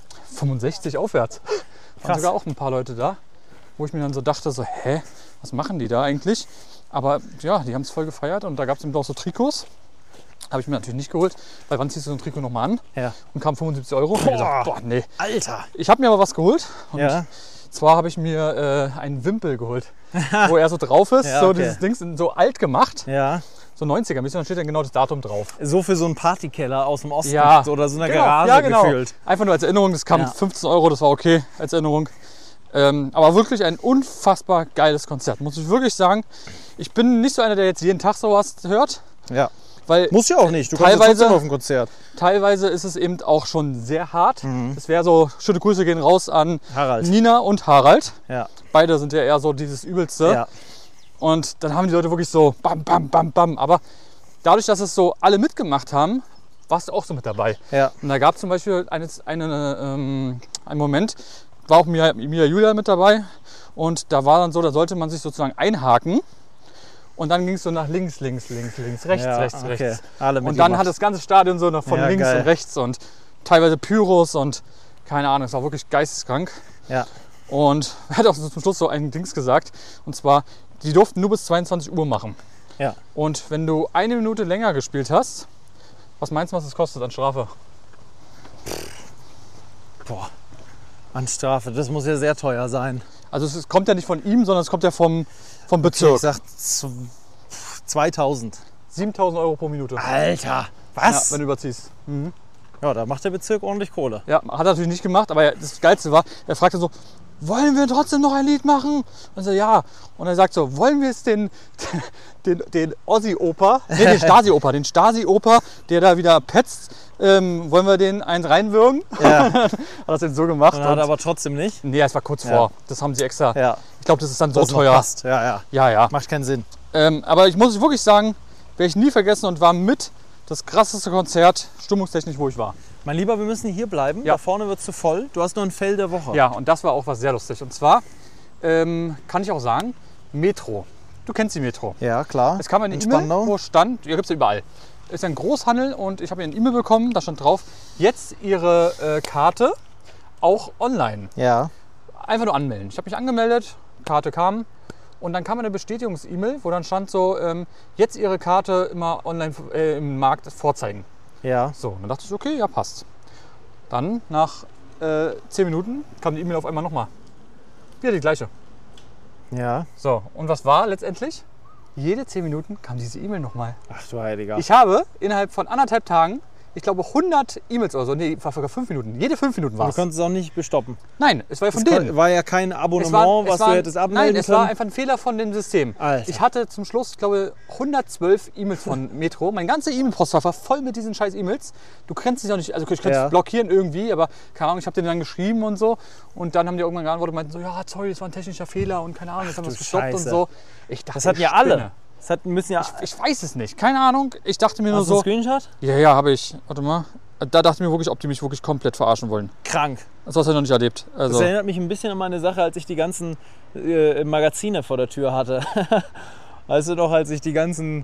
65 aufwärts. Waren sogar auch ein paar Leute da, wo ich mir dann so dachte, so, hä, was machen die da eigentlich? Aber ja, die haben es voll gefeiert und da gab es eben auch so Trikots. Habe ich mir natürlich nicht geholt, weil wann ziehst du so ein Trikot nochmal an? Ja. Und kam 75 Euro. Und ich gesagt, boah, nee. Alter. Ich habe mir aber was geholt. Und Ja. zwar habe ich mir einen Wimpel geholt, wo er so drauf ist, Ja, so okay. dieses Ding, so alt gemacht, Ja. so 90er, dann steht dann genau das Datum drauf. So für so einen Partykeller aus dem Osten Ja. oder so einer Genau, Garage ja, genau. gefühlt. Einfach nur als Erinnerung, das kam Ja. 15 Euro, das war okay als Erinnerung. Aber wirklich ein unfassbar geiles Konzert, muss ich wirklich sagen. Ich bin nicht so einer, der jetzt jeden Tag sowas hört, Ja. weil Muss ja auch nicht. Du kommst ja Teilweise- trotzdem auf ein Konzert. teilweise ist es eben auch schon sehr hart. Es wäre so, schöne Grüße gehen raus an Harald. Nina und Harald. Ja. Beide sind ja eher so dieses Übelste. Ja. Und dann haben die Leute wirklich so bam, bam, bam, bam. Aber dadurch, dass es so alle mitgemacht haben, warst du auch so mit dabei. Ja. Und da gab es zum Beispiel einen Moment, war auch Mia Julia mit dabei. Und da war dann so, da sollte man sich sozusagen einhaken. Und dann ging es so nach links, rechts, Ja, rechts. okay. Alle Und dann hat das ganze Stadion so noch von Ja, links geil. und rechts und teilweise Pyros und keine Ahnung, es war wirklich geisteskrank. Ja. Und er hat auch zum Schluss so ein Dings gesagt, und zwar, die durften nur bis 22 Uhr machen. Ja. Und wenn du 1 Minute länger gespielt hast, was meinst du, was das kostet an Strafe? Boah. An Strafe. Das muss ja sehr teuer sein. Also es kommt ja nicht von ihm, sondern es kommt ja vom Ich Bezirk. sag 2000. 7.000 Euro pro Minute. Alter. Ja, Was? wenn du überziehst. Ja, da macht der Bezirk ordentlich Kohle. Ja, hat er natürlich nicht gemacht, aber das Geilste war, er fragte so, wollen wir trotzdem noch ein Lied machen? Und so, ja. Und er sagt so, wollen wir jetzt den Ossi-Oper, den Stasi-Oper, der da wieder petzt, wollen wir den eins reinwürgen? Ja. Hat das denn so gemacht? Und hat aber trotzdem nicht. Nee, es war kurz Ja. vor. Das haben sie extra. Ja. Ich glaube, das ist dann so Das noch teuer. passt. Ja, ja. Ja, ja. Macht keinen Sinn. Aber ich muss wirklich sagen, werde ich nie vergessen und war mit das krasseste Konzert, stimmungstechnisch, wo ich war. Mein Lieber, wir müssen hier bleiben. Ja. Da vorne wird es zu voll. Du hast nur ein Fell der Woche. Ja, und das war auch was sehr lustig. Und zwar kann ich auch sagen, Metro. Du kennst die Metro. Ja, klar. Es kam eine In E-Mail, Spandau? wo stand, ja, gibt es ja überall. Ist ein Großhandel und ich habe eine E-Mail bekommen, da stand drauf, jetzt Ihre Karte auch online. Ja. Einfach nur anmelden. Ich habe mich angemeldet, Karte kam und dann kam eine Bestätigungs-E-Mail, wo dann stand so, jetzt Ihre Karte immer online im Markt vorzeigen. Ja. So, und dann dachte ich, okay, ja, passt. Dann nach 10 Minuten kam die E-Mail auf einmal nochmal. Wieder die gleiche. Ja. So, und was war letztendlich? Jede 10 Minuten kam diese E-Mail nochmal. Ach du Heiliger. Ich habe innerhalb von 1,5 Tagen, ich glaube 100 E-Mails oder so, nee, war sogar 5 Minuten. Jede 5 Minuten war Du es. konntest es auch nicht bestoppen. Nein, es war ja von Es denen. war ja kein Abonnement, was du hättest abmelden Nein, es können. war einfach ein Fehler von dem System. Alter. Ich hatte zum Schluss, ich glaube, 112 E-Mails von Metro. Mein ganzer E-Mail-Postfach war voll mit diesen scheiß E-Mails. Du kannst es auch nicht, also ich könnte Ja. es blockieren irgendwie, aber keine Ahnung, ich habe denen dann geschrieben und so. Und dann haben die irgendwann geantwortet und meinten so, ja, sorry, das war ein technischer Fehler und keine Ahnung, jetzt haben wir es du gestoppt und Scheiße. so. Ich dachte, Das hatten ich ja alle. spinne. Das müssen ja. Ich weiß es nicht, keine Ahnung. Ich dachte mir nur Hast du einen so, Screenshot? ja, habe ich. Warte mal. Da dachte ich mir wirklich, ob die mich wirklich komplett verarschen wollen. Krank. Das hast du noch nicht erlebt. Das Also, erinnert mich ein bisschen an meine Sache, als ich die ganzen Magazine vor der Tür hatte. Weißt du noch, als ich die ganzen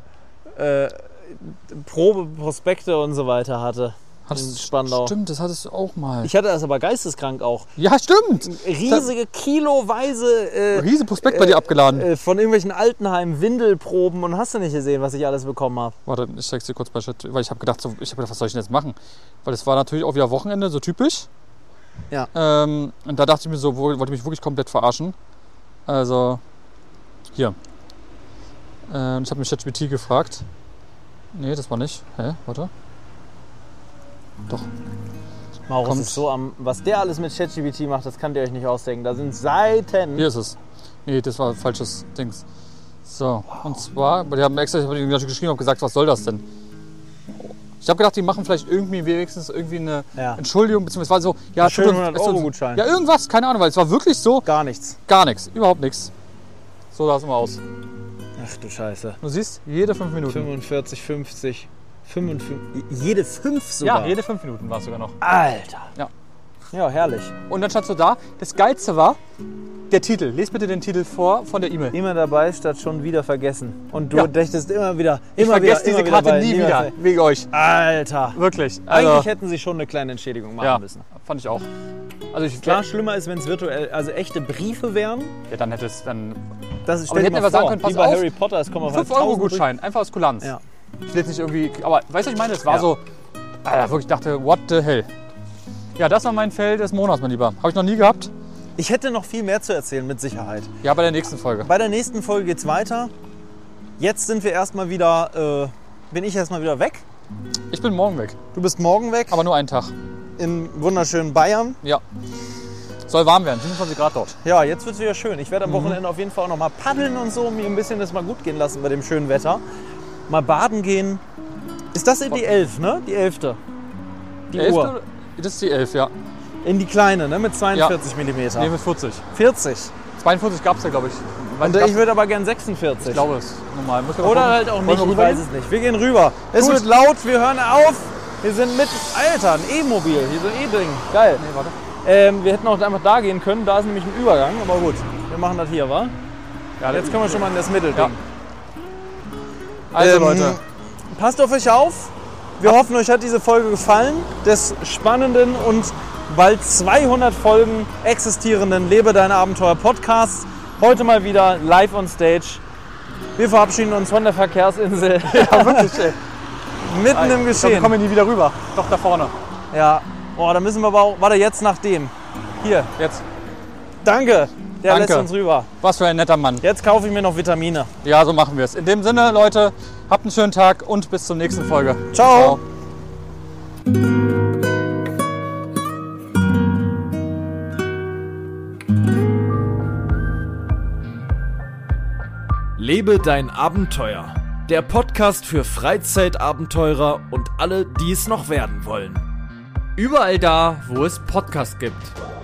Probeprospekte und so weiter hatte. In Spandau. Stimmt, das hattest du auch mal. Ich hatte das aber geisteskrank auch. Ja, stimmt. Riesige kiloweise Riese Prospekt bei dir abgeladen. von irgendwelchen Altenheim, Windelproben und hast du nicht gesehen, was ich alles bekommen habe. Warte, ich zeig's dir kurz bei Chat, weil ich habe gedacht, was soll ich denn jetzt machen? Weil es war natürlich auch wieder Wochenende, so typisch. Ja. Und da dachte ich mir so, wollte mich wirklich komplett verarschen. Also, hier. Ich habe mich ChatGPT gefragt. Nee, das war nicht. Hä? Warte. Doch. Maurus Kommt. ist so was der alles mit ChatGPT macht, das könnt ihr euch nicht ausdenken. Da sind Seiten. Hier ist es. Nee, das war ein falsches Dings. So, und zwar, die haben extra, ich habe ihnen geschrieben und gesagt, was soll das denn? Ich habe gedacht, die machen vielleicht irgendwie wenigstens irgendwie eine Entschuldigung, beziehungsweise so, ja, schön 100-Euro-Gutschein. Ja, irgendwas, keine Ahnung, weil es war wirklich so. Gar nichts. Gar nichts, überhaupt nichts. So sah es immer aus. Ach du Scheiße. Du siehst, jede 5 Minuten. 45, 50, 55. Jede 5 sogar? Ja, jede 5 Minuten war es sogar noch. Alter. Ja. Ja, herrlich. Und dann stand so da, das Geilste war der Titel. Lest bitte den Titel vor von der E-Mail. Immer dabei statt schon wieder vergessen. Und du Ja. dächtest immer wieder, Ich vergesse diese immer Karte dabei, nie wieder, wegen euch. Alter. Wirklich. Also, Eigentlich hätten sie schon eine kleine Entschädigung machen ja, müssen. fand ich auch. Also ich, Klar, schlimmer ist, wenn es virtuell, also echte Briefe wären. ja, dann hätte es dann Das ist, Aber die hätten einfach sagen können, pass wie bei auf, Harry Potter, es kommen auf 5-Euro-Gutschein, einfach aus Kulanz. Ja. Ich will jetzt nicht irgendwie, aber weißt du, was ich meine? Es war Ja. so, Alter, wirklich dachte, what the hell. Ja, das war mein Fell des Monats, mein Lieber. Habe ich noch nie gehabt. Ich hätte noch viel mehr zu erzählen, mit Sicherheit. Ja, bei der nächsten Folge. Bei der nächsten Folge geht's weiter. Jetzt sind wir erstmal wieder, bin ich erstmal wieder weg. Ich bin morgen weg, Du bist morgen weg, aber nur einen Tag. in wunderschönen Bayern. Ja. Soll warm werden, 27 Grad dort. Ja, jetzt wird's wieder schön. Ich werde am Wochenende auf jeden Fall auch noch mal paddeln und so, mir ein bisschen das mal gut gehen lassen bei dem schönen Wetter. Mal baden gehen. Ist das in die 11, ne? Die 11. Die Uhr. Das ist die 11, ja. In die kleine, ne? Mit 42 mm. Nee, mit 40. 40. 42 gab es ja, glaube ich. Und ich würde aber gern 46. Ich glaube es. Normal. Muss man mal Oder gucken. halt auch Wollen nicht, wir ich rüber weiß gehen? es nicht. Wir gehen rüber. Es Gut. wird laut, wir hören auf. Wir sind mit, Alter, ein E-Mobil, hier so ein E-Ding. Geil. Nee, warte. Wir hätten auch einfach da gehen können, da ist nämlich ein Übergang, aber gut. Wir machen das hier, wa? Ja, Jetzt kommen wir schon mal in das Mittelding. Ja. Also Leute, Passt auf euch auf. Wir hoffen, euch hat diese Folge gefallen. Des spannenden und bald 200 Folgen existierenden Lebe dein Abenteuer Podcasts. Heute mal wieder live on stage. Wir verabschieden uns von der Verkehrsinsel. ja, wirklich, ey. Mitten im Ich glaub, wir Geschehen. kommen nie wieder rüber. Doch, da vorne. Ja. Boah, da müssen wir aber auch. Warte, jetzt nach dem. Hier. Jetzt. Danke. Der Danke. lässt uns rüber. Was für ein netter Mann. Jetzt kaufe ich mir noch Vitamine. Ja, so machen wir es. In dem Sinne, Leute, habt einen schönen Tag und bis zur nächsten Folge. Ciao. Lebe dein Abenteuer. Der Podcast für Freizeitabenteurer und alle, die es noch werden wollen. Überall da, wo es Podcasts gibt.